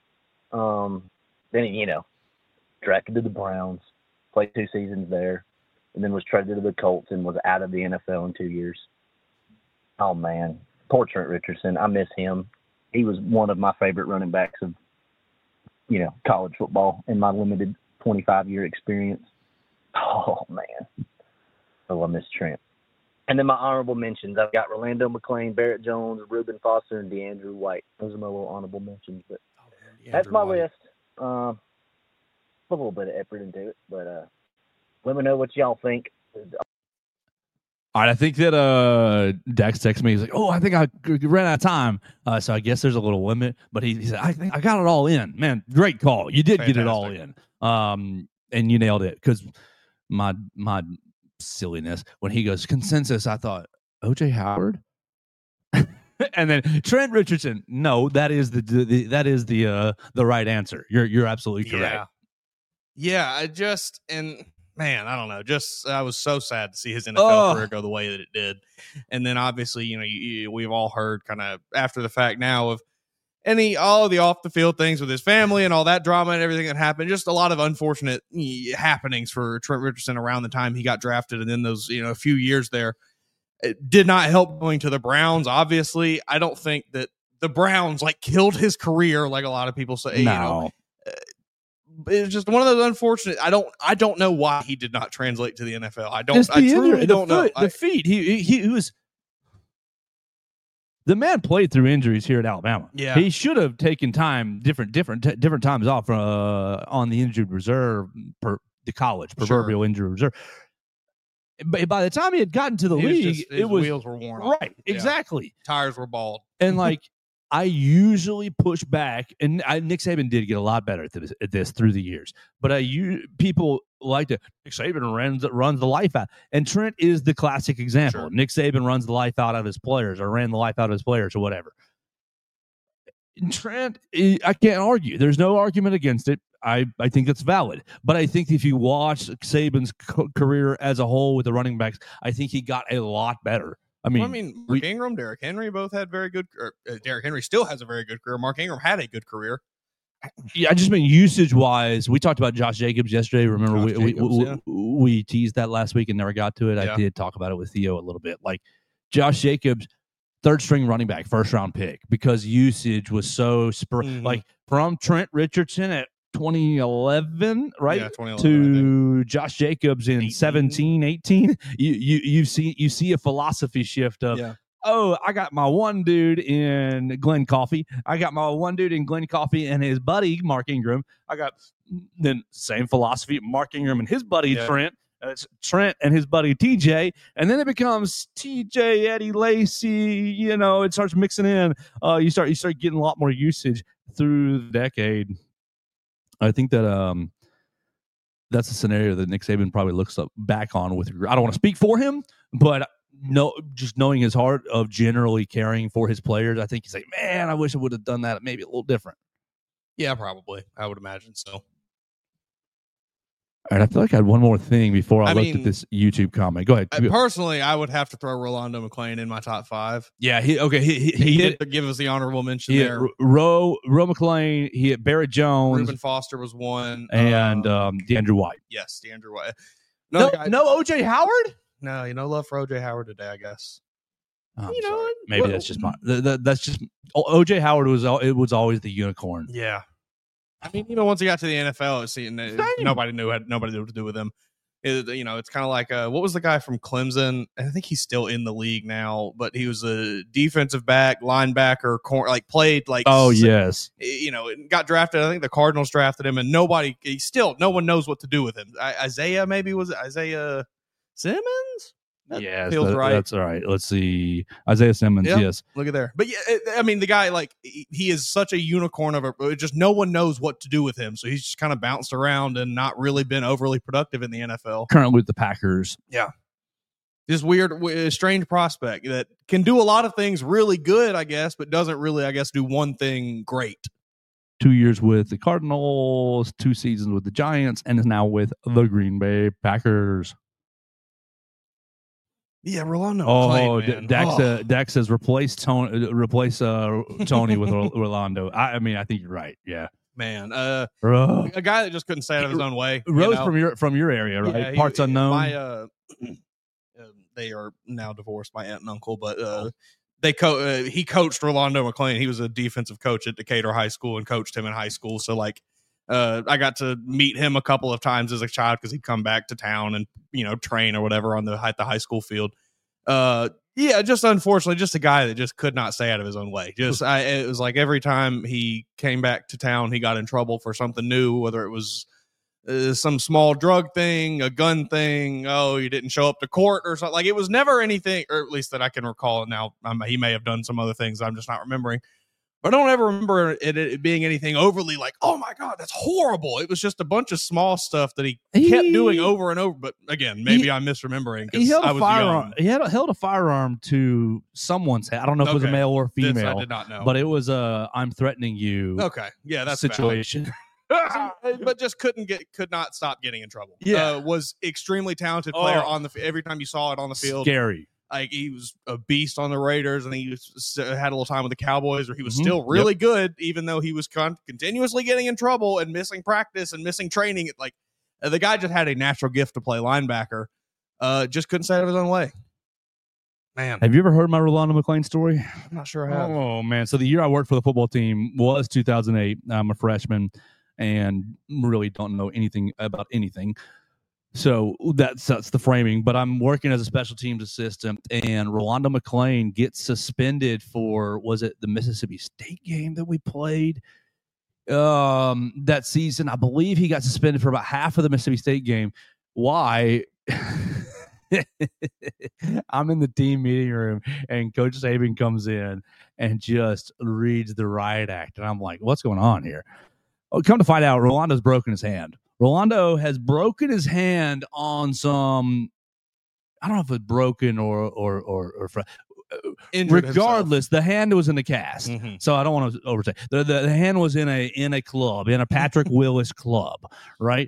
Then he, drafted to the Browns, played 2 seasons there, and then was traded to the Colts and was out of the NFL in 2 years. Oh, man. Poor Trent Richardson. I miss him. He was one of my favorite running backs of, college football in my limited 25-year experience. Oh, man. Oh, I miss Trent. And then my honorable mentions, I've got Rolando McClain, Barrett Jones, Reuben Foster, and DeAndre White. Those are my little honorable mentions. But that's my list. Put a little bit of effort into it. But let me know what y'all think. All right, I think that Dex texted me. He's like, "Oh, I think I ran out of time, so I guess there's a little limit." But he said, "I think I got it all in." Man, great call. You did get it all in, and you nailed it. Because my silliness when he goes consensus, I thought OJ Howard, and then Trent Richardson. No, that is the right answer. You're absolutely correct. Yeah. Man, I don't know. I was so sad to see his NFL career go the way that it did. And then obviously, we've all heard kind of after the fact now of all of the off the field things with his family and all that drama and everything that happened. Just a lot of unfortunate happenings for Trent Richardson around the time he got drafted. And then those, a few years there, it did not help going to the Browns. Obviously, I don't think that the Browns killed his career like a lot of people say. No. It's just one of those unfortunate. I don't know why he did not translate to the NFL. I truly don't know. The feet. He was. The man played through injuries here at Alabama. Yeah, he should have taken time, different times off on the injured reserve, the college proverbial injured reserve. But by the time he had gotten to the league, his wheels were worn off. Right, exactly. Tires were bald, and I usually push back, and Nick Saban did get a lot better at this through the years. But people like to Nick Saban runs the life out, and Trent is the classic example. Sure. Nick Saban runs the life out of his players, or ran the life out of his players, or whatever. And Trent, I can't argue. There's no argument against it. I think it's valid. But I think if you watch Saban's career as a whole with the running backs, I think he got a lot better. Mark Ingram, Derrick Henry both had very good. Derrick Henry still has a very good career. Mark Ingram had a good career. Yeah, I just mean usage-wise. We talked about Josh Jacobs yesterday. Remember, we teased that last week and never got to it. Yeah. I did talk about it with Theo a little bit. Josh Jacobs, third-string running back, first-round pick, because usage was so from Trent Richardson at 2011, right? Yeah, 2011, to Josh Jacobs in 17, 18. You see a philosophy shift of, I got my one dude in Glenn Coffey. I got my one dude in Glenn Coffey and his buddy Mark Ingram. I got then same philosophy, Mark Ingram and his buddy Trent. It's Trent and his buddy TJ, and then it becomes TJ, Eddie Lacy. It starts mixing in. You start getting a lot more usage through the decade. I think that that's a scenario that Nick Saban probably looks back on with. I don't want to speak for him, but just knowing his heart of generally caring for his players, I think he's like, man, I wish I would have done that maybe a little different. Yeah, probably. I would imagine so. All right, I feel like I had one more thing before I looked at this YouTube comment. Go ahead. Personally, I would have to throw Rolando McClain in my top 5. Yeah, he did give us the honorable mention there. Ro McClain, he had Barrett Jones. Reuben Foster was one. And DeAndre White. Yes, DeAndre White. No OJ Howard? No, love for OJ Howard today, I guess. Maybe that's just that's just OJ Howard was always the unicorn. Yeah. Once he got to the NFL, nobody knew what to do with him. It's kind of like what was the guy from Clemson? I think he's still in the league now, but he was a defensive back, linebacker, played like. Oh yes. Got drafted. I think the Cardinals drafted him, and no one knows what to do with him. Isaiah Simmons. That feels right. That's all right. Let's see. Isaiah Simmons. Yep. Yes. Look at there. But yeah, the guy, he is such a unicorn just no one knows what to do with him. So he's just kind of bounced around and not really been overly productive in the NFL. Currently with the Packers. Yeah. This weird, strange prospect that can do a lot of things really good, I guess, but doesn't really, do one thing great. 2 years with the Cardinals, 2 seasons with the Giants, and is now with the Green Bay Packers. Yeah, Rolando. McClain, Dax says replace Tony with Rolando. I think you're right. Yeah, man. A guy that just couldn't stay out of his own way. Rose from your area, right? Yeah, Parts unknown. They are now divorced, my aunt and uncle, but he coached Rolando McClain. He was a defensive coach at Decatur High School and coached him in high school. So I got to meet him a couple of times as a child because he'd come back to town and train or whatever on the high school field. Just unfortunately, just a guy that just could not stay out of his own way. It was like every time he came back to town, he got in trouble for something new, whether it was some small drug thing, a gun thing. Oh, you didn't show up to court or something. Like, it was never anything, or at least that I can recall. Now, he may have done some other things I'm just not remembering. But I don't ever remember it being anything overly like, oh my God, that's horrible. It was just a bunch of small stuff that he kept doing over and over. But again, maybe I'm misremembering. He held I a was firearm. young. He held a firearm to someone's head. I don't know if it was a male or female. This I did not know. But it was I'm threatening you. Okay, yeah, that's situation. But just could not stop getting in trouble. Yeah, was extremely talented player on the. Every time you saw it on the field, scary. Like, he was a beast on the Raiders, and he had a little time with the Cowboys where he was still really good, even though he was continuously getting in trouble and missing practice and missing training. Like, the guy just had a natural gift to play linebacker. Just couldn't stay out of his own way. Man, have you ever heard my Rolando McClain story? I'm not sure I have. Oh man, so the year I worked for the football team was 2008. I'm a freshman and really don't know anything about anything. So that's the framing, but I'm working as a special teams assistant, and Rolando McClain gets suspended for, was it the Mississippi State game that we played that season? I believe he got suspended for about half of the Mississippi State game. Why? I'm in the team meeting room, and Coach Saban comes in and just reads the riot act, and I'm like, what's going on here? Oh, come to find out, Rolando's broken his hand. Rolando has broken his hand on some, I don't know if it's broken or regardless, the hand was in the cast. Mm-hmm. So I don't want to overstate. The hand was in a club, in a Patrick Willis club, right?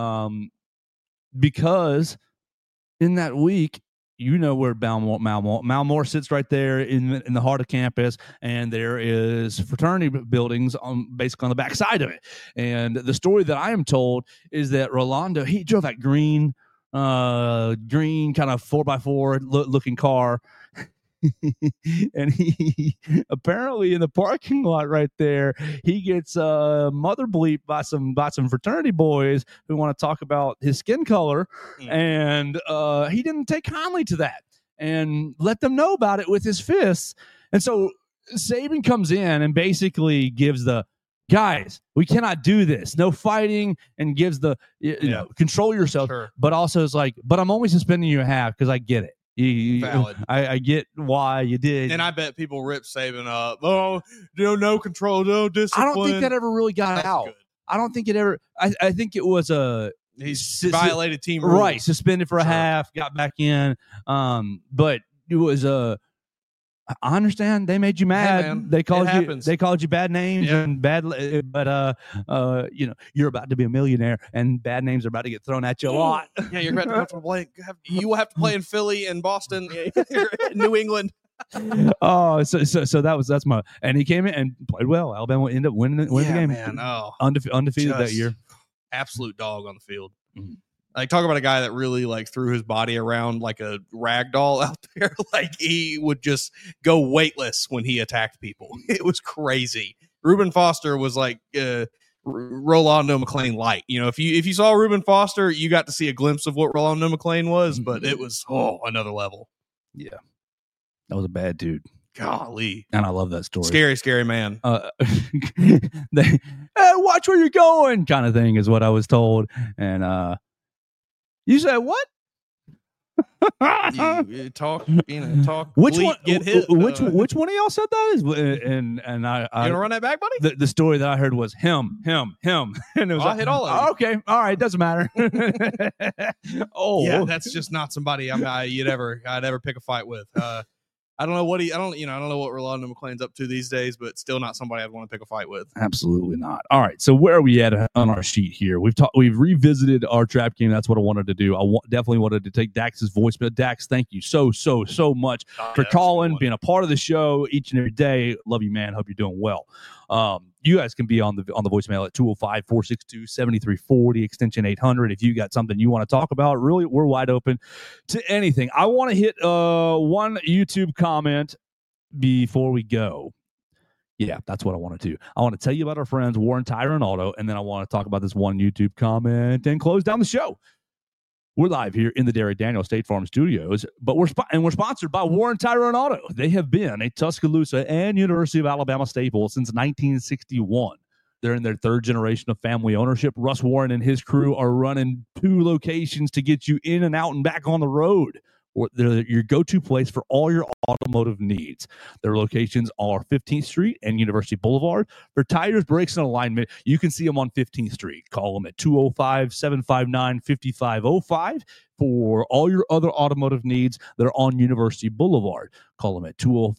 Because in that week, you know where Malmore sits right there in the heart of campus, and there is fraternity buildings basically on the back side of it. And the story that I am told is that Rolando, he drove that green kind of 4x4 looking car. And he apparently in the parking lot right there, he gets mother bleeped by some fraternity boys who want to talk about his skin color, and he didn't take kindly to that and let them know about it with his fists. And so Saban comes in and basically gives the guys, we cannot do this, no fighting, and gives the you know, control yourself. Sure. But also is like, but I'm only suspending you a half because I get it. Valid. I get why you did. And I bet people rip Saban up. Oh, no control, no discipline. I don't think that ever really got out. Good. I don't think it ever. I think it was he's violated team rules. Right, suspended for a half, got back in. But it was I understand they made you mad. Hey, they called you bad names and bad, but you know, you're about to be a millionaire and bad names are about to get thrown at you a lot. Yeah, you're about to have to play. You will have to play in Philly and Boston, New England. Oh, so that's my, and he came in and played well. Alabama ended up winning the game. Man, undefeated that year. Absolute dog on the field. Mm-hmm. Like, talk about a guy that really like threw his body around like a rag doll out there. Like, he would just go weightless when he attacked people. It was crazy. Reuben Foster was like Rolando McClain light. You know, if you saw Reuben Foster, you got to see a glimpse of what Rolando McClain was, but it was another level. Yeah, that was a bad dude. Golly. And I love that story. Scary man. Watch where you're going kind of thing is what I was told. And you said what? Talk. Which one? Get hit. Which one of y'all said that is? And I you gonna run that back, buddy? The story that I heard was him, and it was I hit all of them. Okay, all right, doesn't matter. Yeah, that's just not somebody I'd ever pick a fight with. I don't know what Rolando McClain's up to these days, but still not somebody I'd want to pick a fight with. Absolutely not. All right, so where are we at on our sheet here? We've revisited our trap game. That's what I wanted to do. Definitely wanted to take Dax's voice, but Dax, thank you so much for calling, being a part of the show each and every day. Love you, man. Hope you're doing well. You guys can be on the voicemail at 205-462-7340, extension 800. If you got something you want to talk about, really, we're wide open to anything. I want to hit one YouTube comment before we go. Yeah, that's what I want to do. I want to tell you about our friends Warren Tire and Auto, and then I want to talk about this one YouTube comment and close down the show. We're live here in the Derek Daniel State Farm Studios, but we're sponsored by Warren Tire and Auto. They have been a Tuscaloosa and University of Alabama staple since 1961. They're in their third generation of family ownership. Russ Warren and his crew are running 2 locations to get you in and out and back on the road. Or they're your go-to place for all your automotive needs. Their locations are 15th Street and University Boulevard. For tires, brakes, and alignment, you can see them on 15th Street. Call them at 205-759-5505. For all your other automotive needs, they're on University Boulevard. Call them at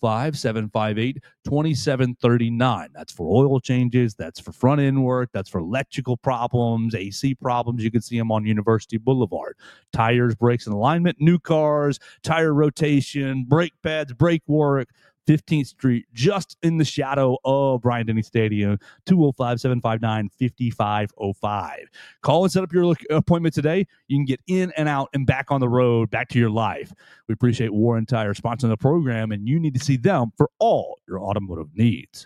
205-758-2739. That's for oil changes. That's for front-end work. That's for electrical problems, AC problems. You can see them on University Boulevard. Tires, brakes, and alignment, new cars, tire rotation, brake pads, brake work. 15th Street, just in the shadow of Bryant-Denny Stadium, 205-759-5505. Call and set up your appointment today. You can get in and out and back on the road, back to your life. We appreciate Warren Tire sponsoring the program, and you need to see them for all your automotive needs.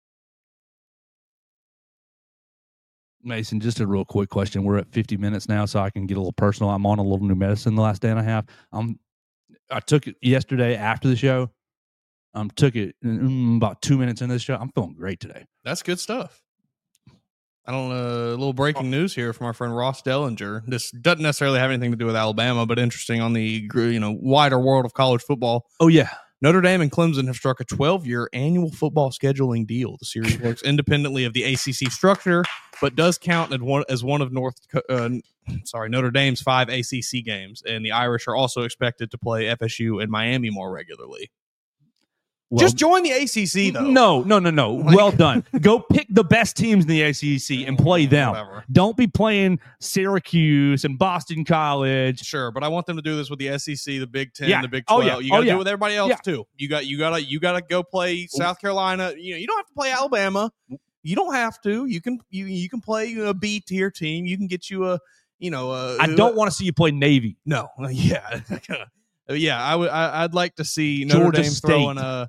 Mason, just a real quick question. We're at 50 minutes now, so I can get a little personal. I'm on a little new medicine the last day and a half. I took it yesterday after the show. Took it about 2 minutes into the show. I'm feeling great today. That's good stuff. A little breaking news here from our friend Ross Dellinger. This doesn't necessarily have anything to do with Alabama, but interesting on the wider world of college football. Oh, yeah. Notre Dame and Clemson have struck a 12-year annual football scheduling deal. The series works independently of the ACC structure, but does count as one of Notre Dame's 5 ACC games. And the Irish are also expected to play FSU and Miami more regularly. Well, just join the ACC, though. No. Well done. Go pick the best teams in the ACC and play them. Whatever. Don't be playing Syracuse and Boston College. Sure, but I want them to do this with the SEC, the Big 10, the Big 12. You got to do it with everybody else too. You got to go play South Carolina. You don't have to play Alabama. You don't have to. You can play a B tier team. You can get you a. I don't want to see you play Navy. No. Yeah. I'd like to see Notre Georgia Dame State. throwing a.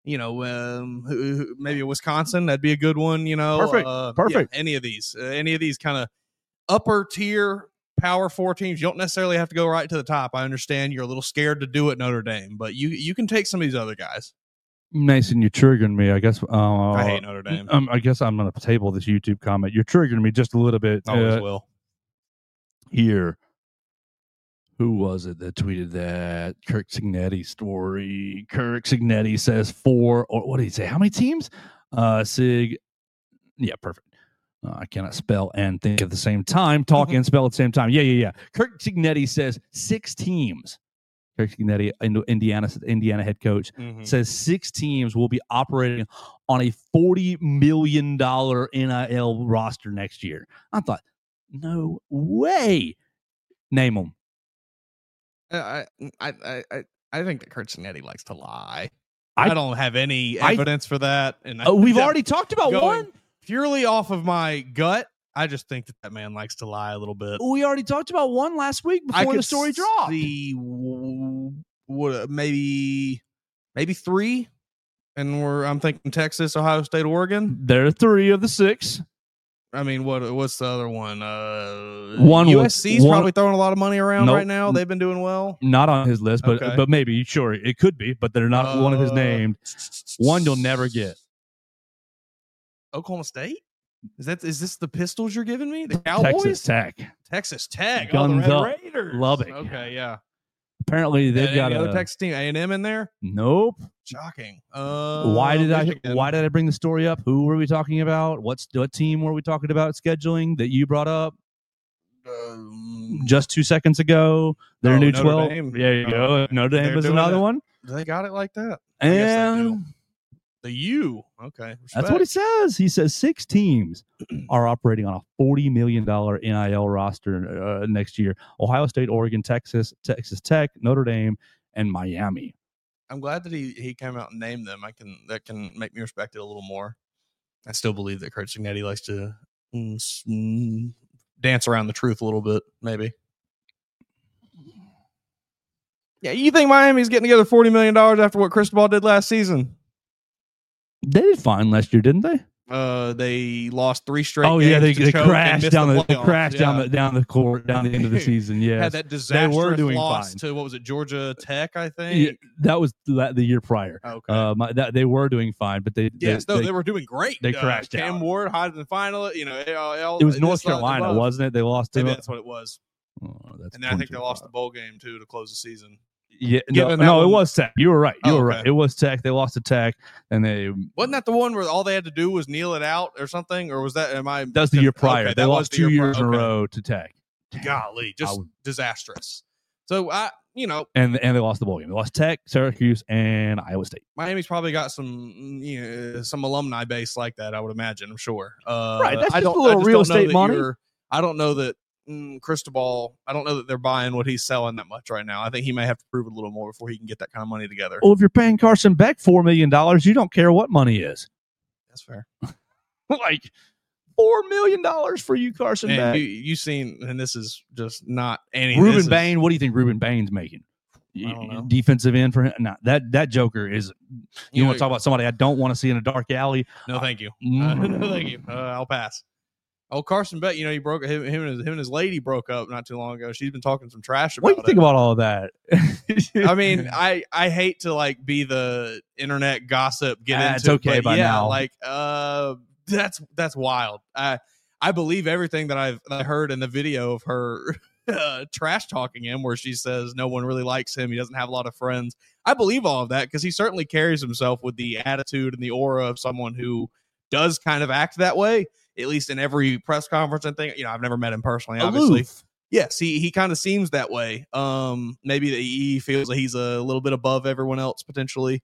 Maybe a Wisconsin. That'd be a good one. Perfect. Yeah, any of these kind of upper tier Power 4 teams. You don't necessarily have to go right to the top. I understand you're a little scared to do it, Notre Dame, but you can take some of these other guys. Mason, you're triggering me. I guess I hate Notre Dame. I guess I'm going to table this YouTube comment. You're triggering me just a little bit. Always will. Here. Who was it that tweeted that Kirk Cignetti story? Kirk Cignetti says 4, or what did he say? How many teams? Yeah, perfect. I cannot spell and think at the same time. Talk and spell at the same time. Yeah. Kirk Cignetti says 6 teams. Kirk Cignetti, Indiana head coach, says 6 teams will be operating on a $40 million NIL roster next year. I thought, no way. Name them. I think that Kurt Cignetti likes to lie. I don't have any evidence for that. And we've already talked about one. Purely off of my gut, I just think that man likes to lie a little bit. We already talked about one last week before the story dropped. Maybe 3, and I'm thinking Texas, Ohio State, Oregon. There are 3 of the 6. I mean, what's the other one? USC's probably throwing a lot of money around right now. They've been doing well. Not on his list, but maybe. Sure, it could be, but they're not one of his named. One you'll never get. Oklahoma State? Is this the Pistols you're giving me? The Cowboys? Texas Tech. Guns up. Raiders. Lubbock. Okay, yeah. Apparently they've got another Texas team. A&M in there? Nope. Shocking. Why did I bring the story up? Who were we talking about? What team were we talking about scheduling that you brought up? Just 2 seconds ago. Their new 12. Dame. There you go. Notre Dame is another one. They got it like that. And the U. Okay. Respect. That's what he says. He says 6 teams are operating on a $40 million NIL roster next year. Ohio State, Oregon, Texas Tech, Notre Dame, and Miami. I'm glad that he came out and named them. That can make me respect it a little more. I still believe that Kurt Cignetti likes to dance around the truth a little bit, maybe. Yeah, you think Miami's getting together $40 million after what Cristobal did last season? They did fine last year, didn't they? They lost 3 straight. Oh games yeah, they to choke and crashed missed down the they playoffs. crashed Yeah. down the court down the end of the season. Yeah, Had that disastrous they were doing loss fine. to what was it, Georgia Tech? I think. Yeah, that was the year prior. Okay. They were doing fine, but they were doing great. They crashed Cam out. Ward, Heisman final. It was North Carolina, wasn't it? They lost to Maybe it. that's what it was. Oh, that's And then I think they lost the bowl game too to close the season. Yeah, Given no, that it one- was Tech. You were right. You Oh, were okay. right. It was Tech. They lost to Tech, and they Wasn't that the one where all they had to do was kneel it out or something? Or was that? that's the year prior. Okay, they that lost was the 2 year years in a prior. row to Tech, Golly, just disastrous. So and they lost the bowl game. They lost Tech, Syracuse, and Iowa State. Miami's probably got some alumni base like that. I would imagine. I'm sure. Right, that's I just don't, a little I just real don't know estate that money. I don't know that Cristobal. I don't know that they're buying what he's selling that much right now. I think he may have to prove it a little more before he can get that kind of money together. Well, if you're paying Carson Beck $4 million, you don't care what money is. That's fair. Like $4 million for you, Carson And Beck. you seen, and this is just not any. Ruben this is- Bain, what do you think Ruben Bain's making? I don't know. Defensive end for him? No, that Joker is. You want to talk about somebody I don't want to see in a dark alley? No, thank you. Mm. No, thank you. I'll pass. Oh, Carson Beck, he broke him and his lady broke up not too long ago. She's been talking some trash about What do you it. think about all of that? I mean, I hate to be the internet gossip. It's okay but by now. That's wild. I believe everything that I heard in the video of her trash talking him, where she says no one really likes him. He doesn't have a lot of friends. I believe all of that because he certainly carries himself with the attitude and the aura of someone who does kind of act that way. At least in every press conference and thing, I've never met him personally, obviously. Aloof. Yes, he kind of seems that way. Maybe that he feels that he's a little bit above everyone else potentially.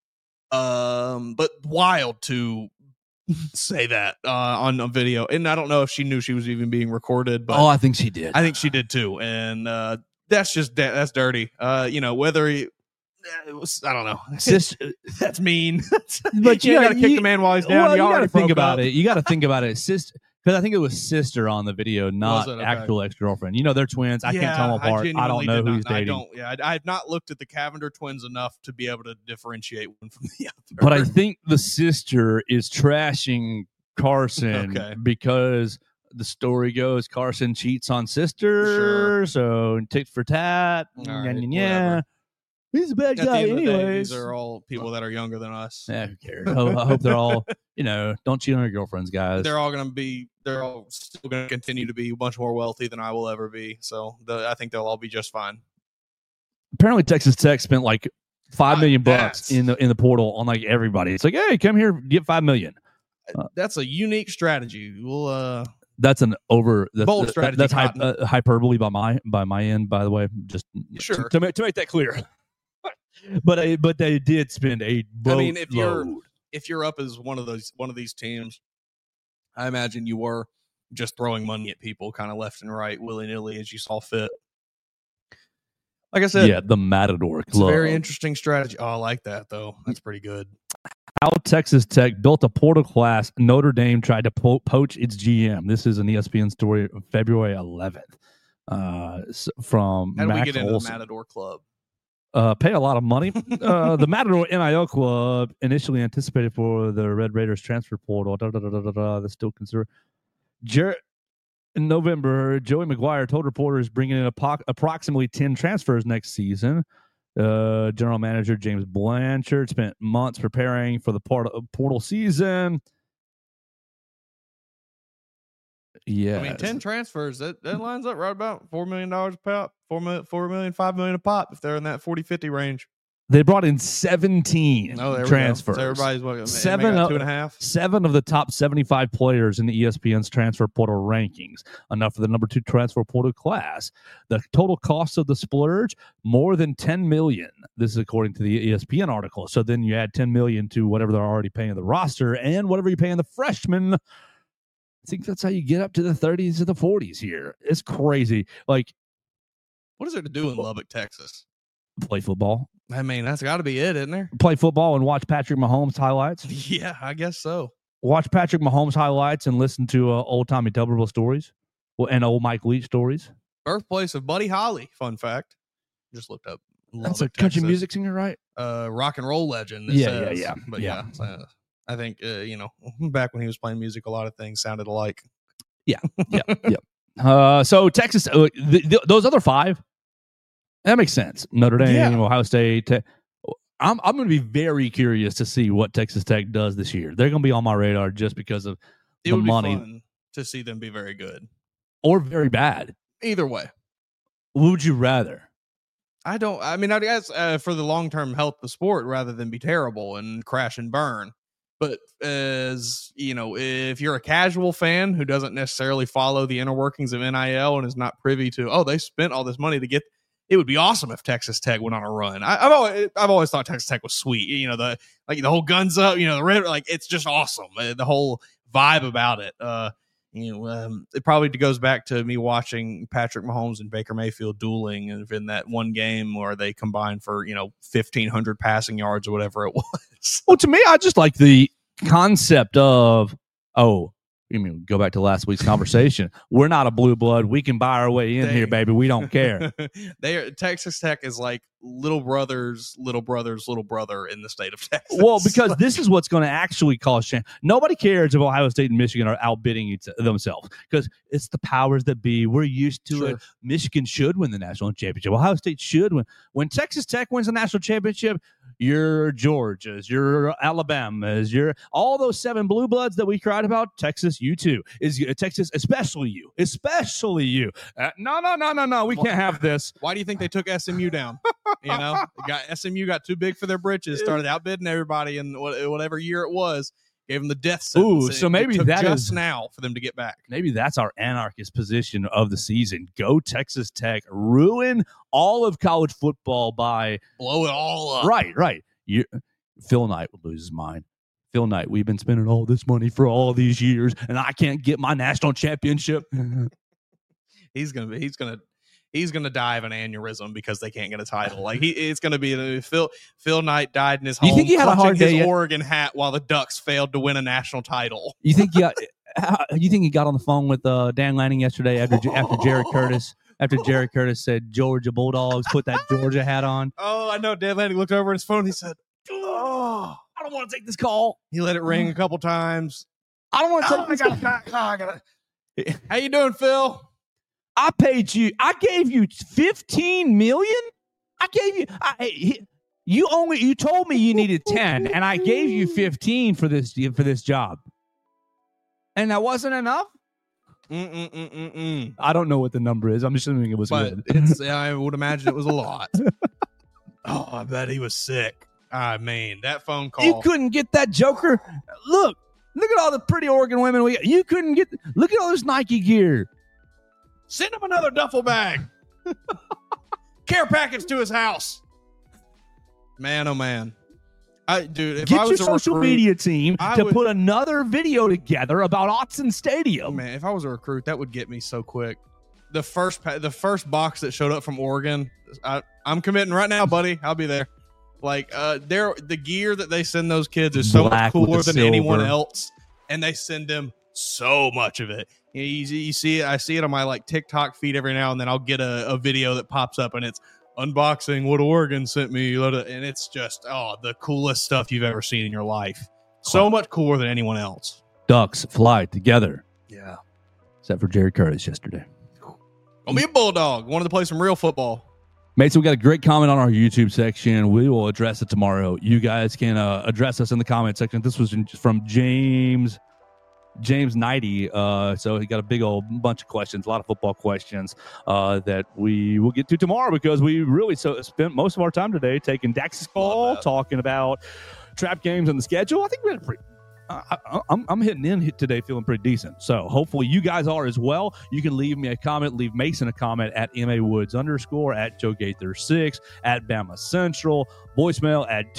But wild to say that on a video, and I don't know if she knew she was even being recorded. But I think she did. I think she did too, and that's dirty. Whether he. I don't know. That's mean. But you got to kick the man while he's down. Well, you got already to think broke about up. it. You got to think about it. Sister, because I think it was sister on the video, not Was it? Okay. actual ex-girlfriend. They're twins. I can't tell them apart. I don't genuinely know did who not- he's dating. I have not looked at the Cavender twins enough to be able to differentiate one from the other. But I think the sister is trashing Carson Okay. because the story goes Carson cheats on sister, Sure. so tit for tat. All right, Yeah. whatever. He's a bad At the guy end of the day, anyways. these are all people that are younger than us. Yeah, who cares? I hope they're all, don't cheat on your girlfriends, guys. They're all still going to continue to be much more wealthy than I will ever be. So I think they'll all be just fine. Apparently Texas Tech spent like $5 million That's- in the portal on like everybody. It's like, hey, come here, get $5 million. That's a unique strategy. We'll That's an Bold strategy, That's Cotton. hyperbole by my end, by the way. Just Sure. to make that clear. but they did spend a boatload. I mean, if you're up as one of these teams, I imagine you were just throwing money at people kind of left and right, willy nilly as you saw fit. Like I said, yeah, the Matador it's a Club. very interesting strategy. Oh, I like that though. That's pretty good. How Texas Tech built a portal class. Notre Dame tried to poach its GM. This is an ESPN story of February 11th. From How do we Max get into Olson. the Matador Club? Pay a lot of money. The Matador NIL Club, initially anticipated for the Red Raiders transfer portal, that's still considered. In November, Joey McGuire told reporters bringing in approximately 10 transfers next season. General manager James Blanchard spent months preparing for the portal season. Yeah, I mean, 10 transfers, that lines up right about $4 million a pop, $4 million, $5 million a pop if they're in that 40-50 range. They brought in 17 Oh, there transfers. we go. So everybody's Seven got of- 2.5. 7 of the top 75 players in the ESPN's transfer portal rankings, enough for the number 2 transfer portal class. The total cost of the splurge, more than $10 million. This is according to the ESPN article. So then you add $10 million to whatever they're already paying the roster and whatever you're paying the freshmen. I think that's how you get up to the 30s or the 40s here. It's crazy. Like, What is there to do in Lubbock, Texas? play football. I mean, that's got to be it, isn't there? Play football and watch Patrick Mahomes highlights. Yeah, I guess so. Watch Patrick Mahomes highlights and listen to old Tommy Tuberville stories and old Mike Leach stories. Birthplace of Buddy Holly, fun fact. Just looked up. That's a Lubbock, country Texas. music singer, right? Rock and roll legend. Yeah. But Yeah. yeah. I think, back when he was playing music, a lot of things sounded alike. Yeah. So Texas, those other 5, that makes sense. Notre Dame, Ohio State. I'm going to be very curious to see what Texas Tech does this year. They're going to be on my radar just because of the money. It would be fun to see them be very good. Or very bad. Either way. What would you rather? I guess for the long-term health of the sport rather than be terrible and crash and burn. But as you know, if you're a casual fan who doesn't necessarily follow the inner workings of NIL and is not privy to, they spent all this money to get, it would be awesome if Texas Tech went on a run. I've always thought Texas Tech was sweet. The whole guns up, the red, it's just awesome. The whole vibe about it. It probably goes back to me watching Patrick Mahomes and Baker Mayfield dueling in that one game where they combined for 1,500 passing yards or whatever it was. Well, to me, I just like the concept of go back to last week's conversation. We're not a blue blood. We can buy our way in here, baby. We don't care. Texas Tech is like little brother in the state of Texas. Well, because this is what's going to actually cause shame. Nobody cares if Ohio State and Michigan are outbidding themselves because it's the powers that be. We're used to it. Michigan should win the national championship. Ohio State should win. When Texas Tech wins the national championship, your Georgias, your Alabamas, your all those 7 blue bloods that we cried about. Texas, you too. Is Texas, especially you. No. We can't have this. Why do you think they took SMU down? SMU got too big for their britches. Started outbidding everybody in whatever year it was. Gave them the death sentence. Ooh, so maybe that is now for them to get back. Maybe that's our anarchist position of the season. Go Texas Tech, ruin all of college football by blow it all up. Right. Phil Knight would lose his mind. Phil Knight, we've been spending all this money for all these years, and I can't get my national championship. He's gonna die of an aneurysm because they can't get a title. It's gonna be Phil Knight died in his home. You think he had a hard day? His Oregon hat while the Ducks failed to win a national title. You think he got on the phone with Dan Lanning yesterday after Jerry Curtis? After Jerry Curtis said Georgia Bulldogs, put that Georgia hat on. Oh, I know. Dan Lanning looked over at his phone. He said, I don't want to take this call. He let it ring a couple times. I don't want to take this call. How you doing, Phil? I paid you. I gave you $15 million. I gave you. You told me you needed 10, and I gave you 15 for this job, and that wasn't enough. I don't know what the number is. I'm assuming it was good. I would imagine it was a lot. I bet he was sick. I mean, that phone call. You couldn't get that joker. Look at all the pretty Oregon women we got. You couldn't get. Look at all this Nike gear. Send him another duffel bag. Care package to his house. Man, oh man. If Get I was your social media team to put another video together about Autzen Stadium. Man, if I was a recruit, that would get me so quick. The first box that showed up from Oregon, I'm committing right now, buddy. I'll be there. The gear that they send those kids is so much cooler than anyone else, and they send them so much of it. You see it. I see it on my TikTok feed every now and then. I'll get a video that pops up, and it's unboxing what Oregon sent me, and it's just the coolest stuff you've ever seen in your life. So much cooler than anyone else. Ducks fly together. Yeah, except for Jerry Curtis yesterday. Gonna be a Bulldog. Wanted to play some real football. Mates, we got a great comment on our YouTube section. We will address it tomorrow. You guys can address us in the comment section. This was from James 90. So he got a big old bunch of questions, a lot of football questions that we will get to tomorrow because we really spent most of our time today taking Dax's call, talking about trap games and the schedule. I think we had a pretty. I'm hitting in today feeling pretty decent. So hopefully you guys are as well. You can leave me a comment, leave Mason a comment at MAWoods_, at Joe Gaither 6, at Bama Central, voicemail at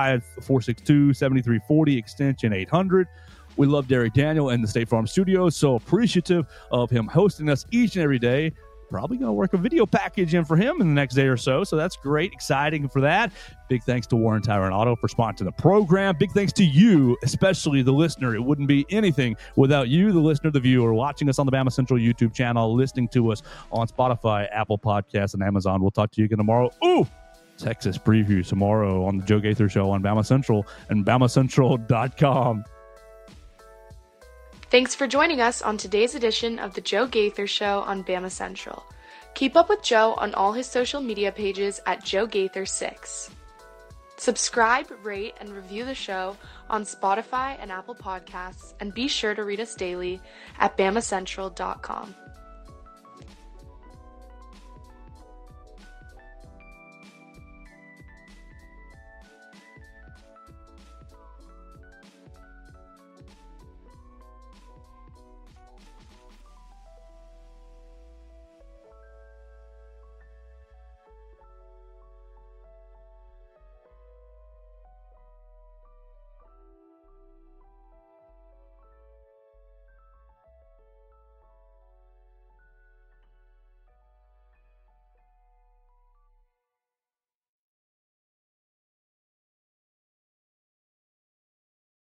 205-462-7340, extension 800. We love Derek Daniel and the State Farm Studios. So appreciative of him hosting us each and every day. Probably going to work a video package in for him in the next day or so. So that's great. Exciting for that. Big thanks to Warren Tire and Auto for sponsoring the program. Big thanks to you, especially the listener. It wouldn't be anything without you, the listener, the viewer, watching us on the Bama Central YouTube channel, listening to us on Spotify, Apple Podcasts, and Amazon. We'll talk to you again tomorrow. Ooh, Texas preview tomorrow on the Joe Gaither Show on Bama Central and BamaCentral.com. Thanks for joining us on today's edition of the Joe Gaither Show on Bama Central. Keep up with Joe on all his social media pages at Joe Gaither6. Subscribe, rate, and review the show on Spotify and Apple Podcasts, and be sure to read us daily at BamaCentral.com.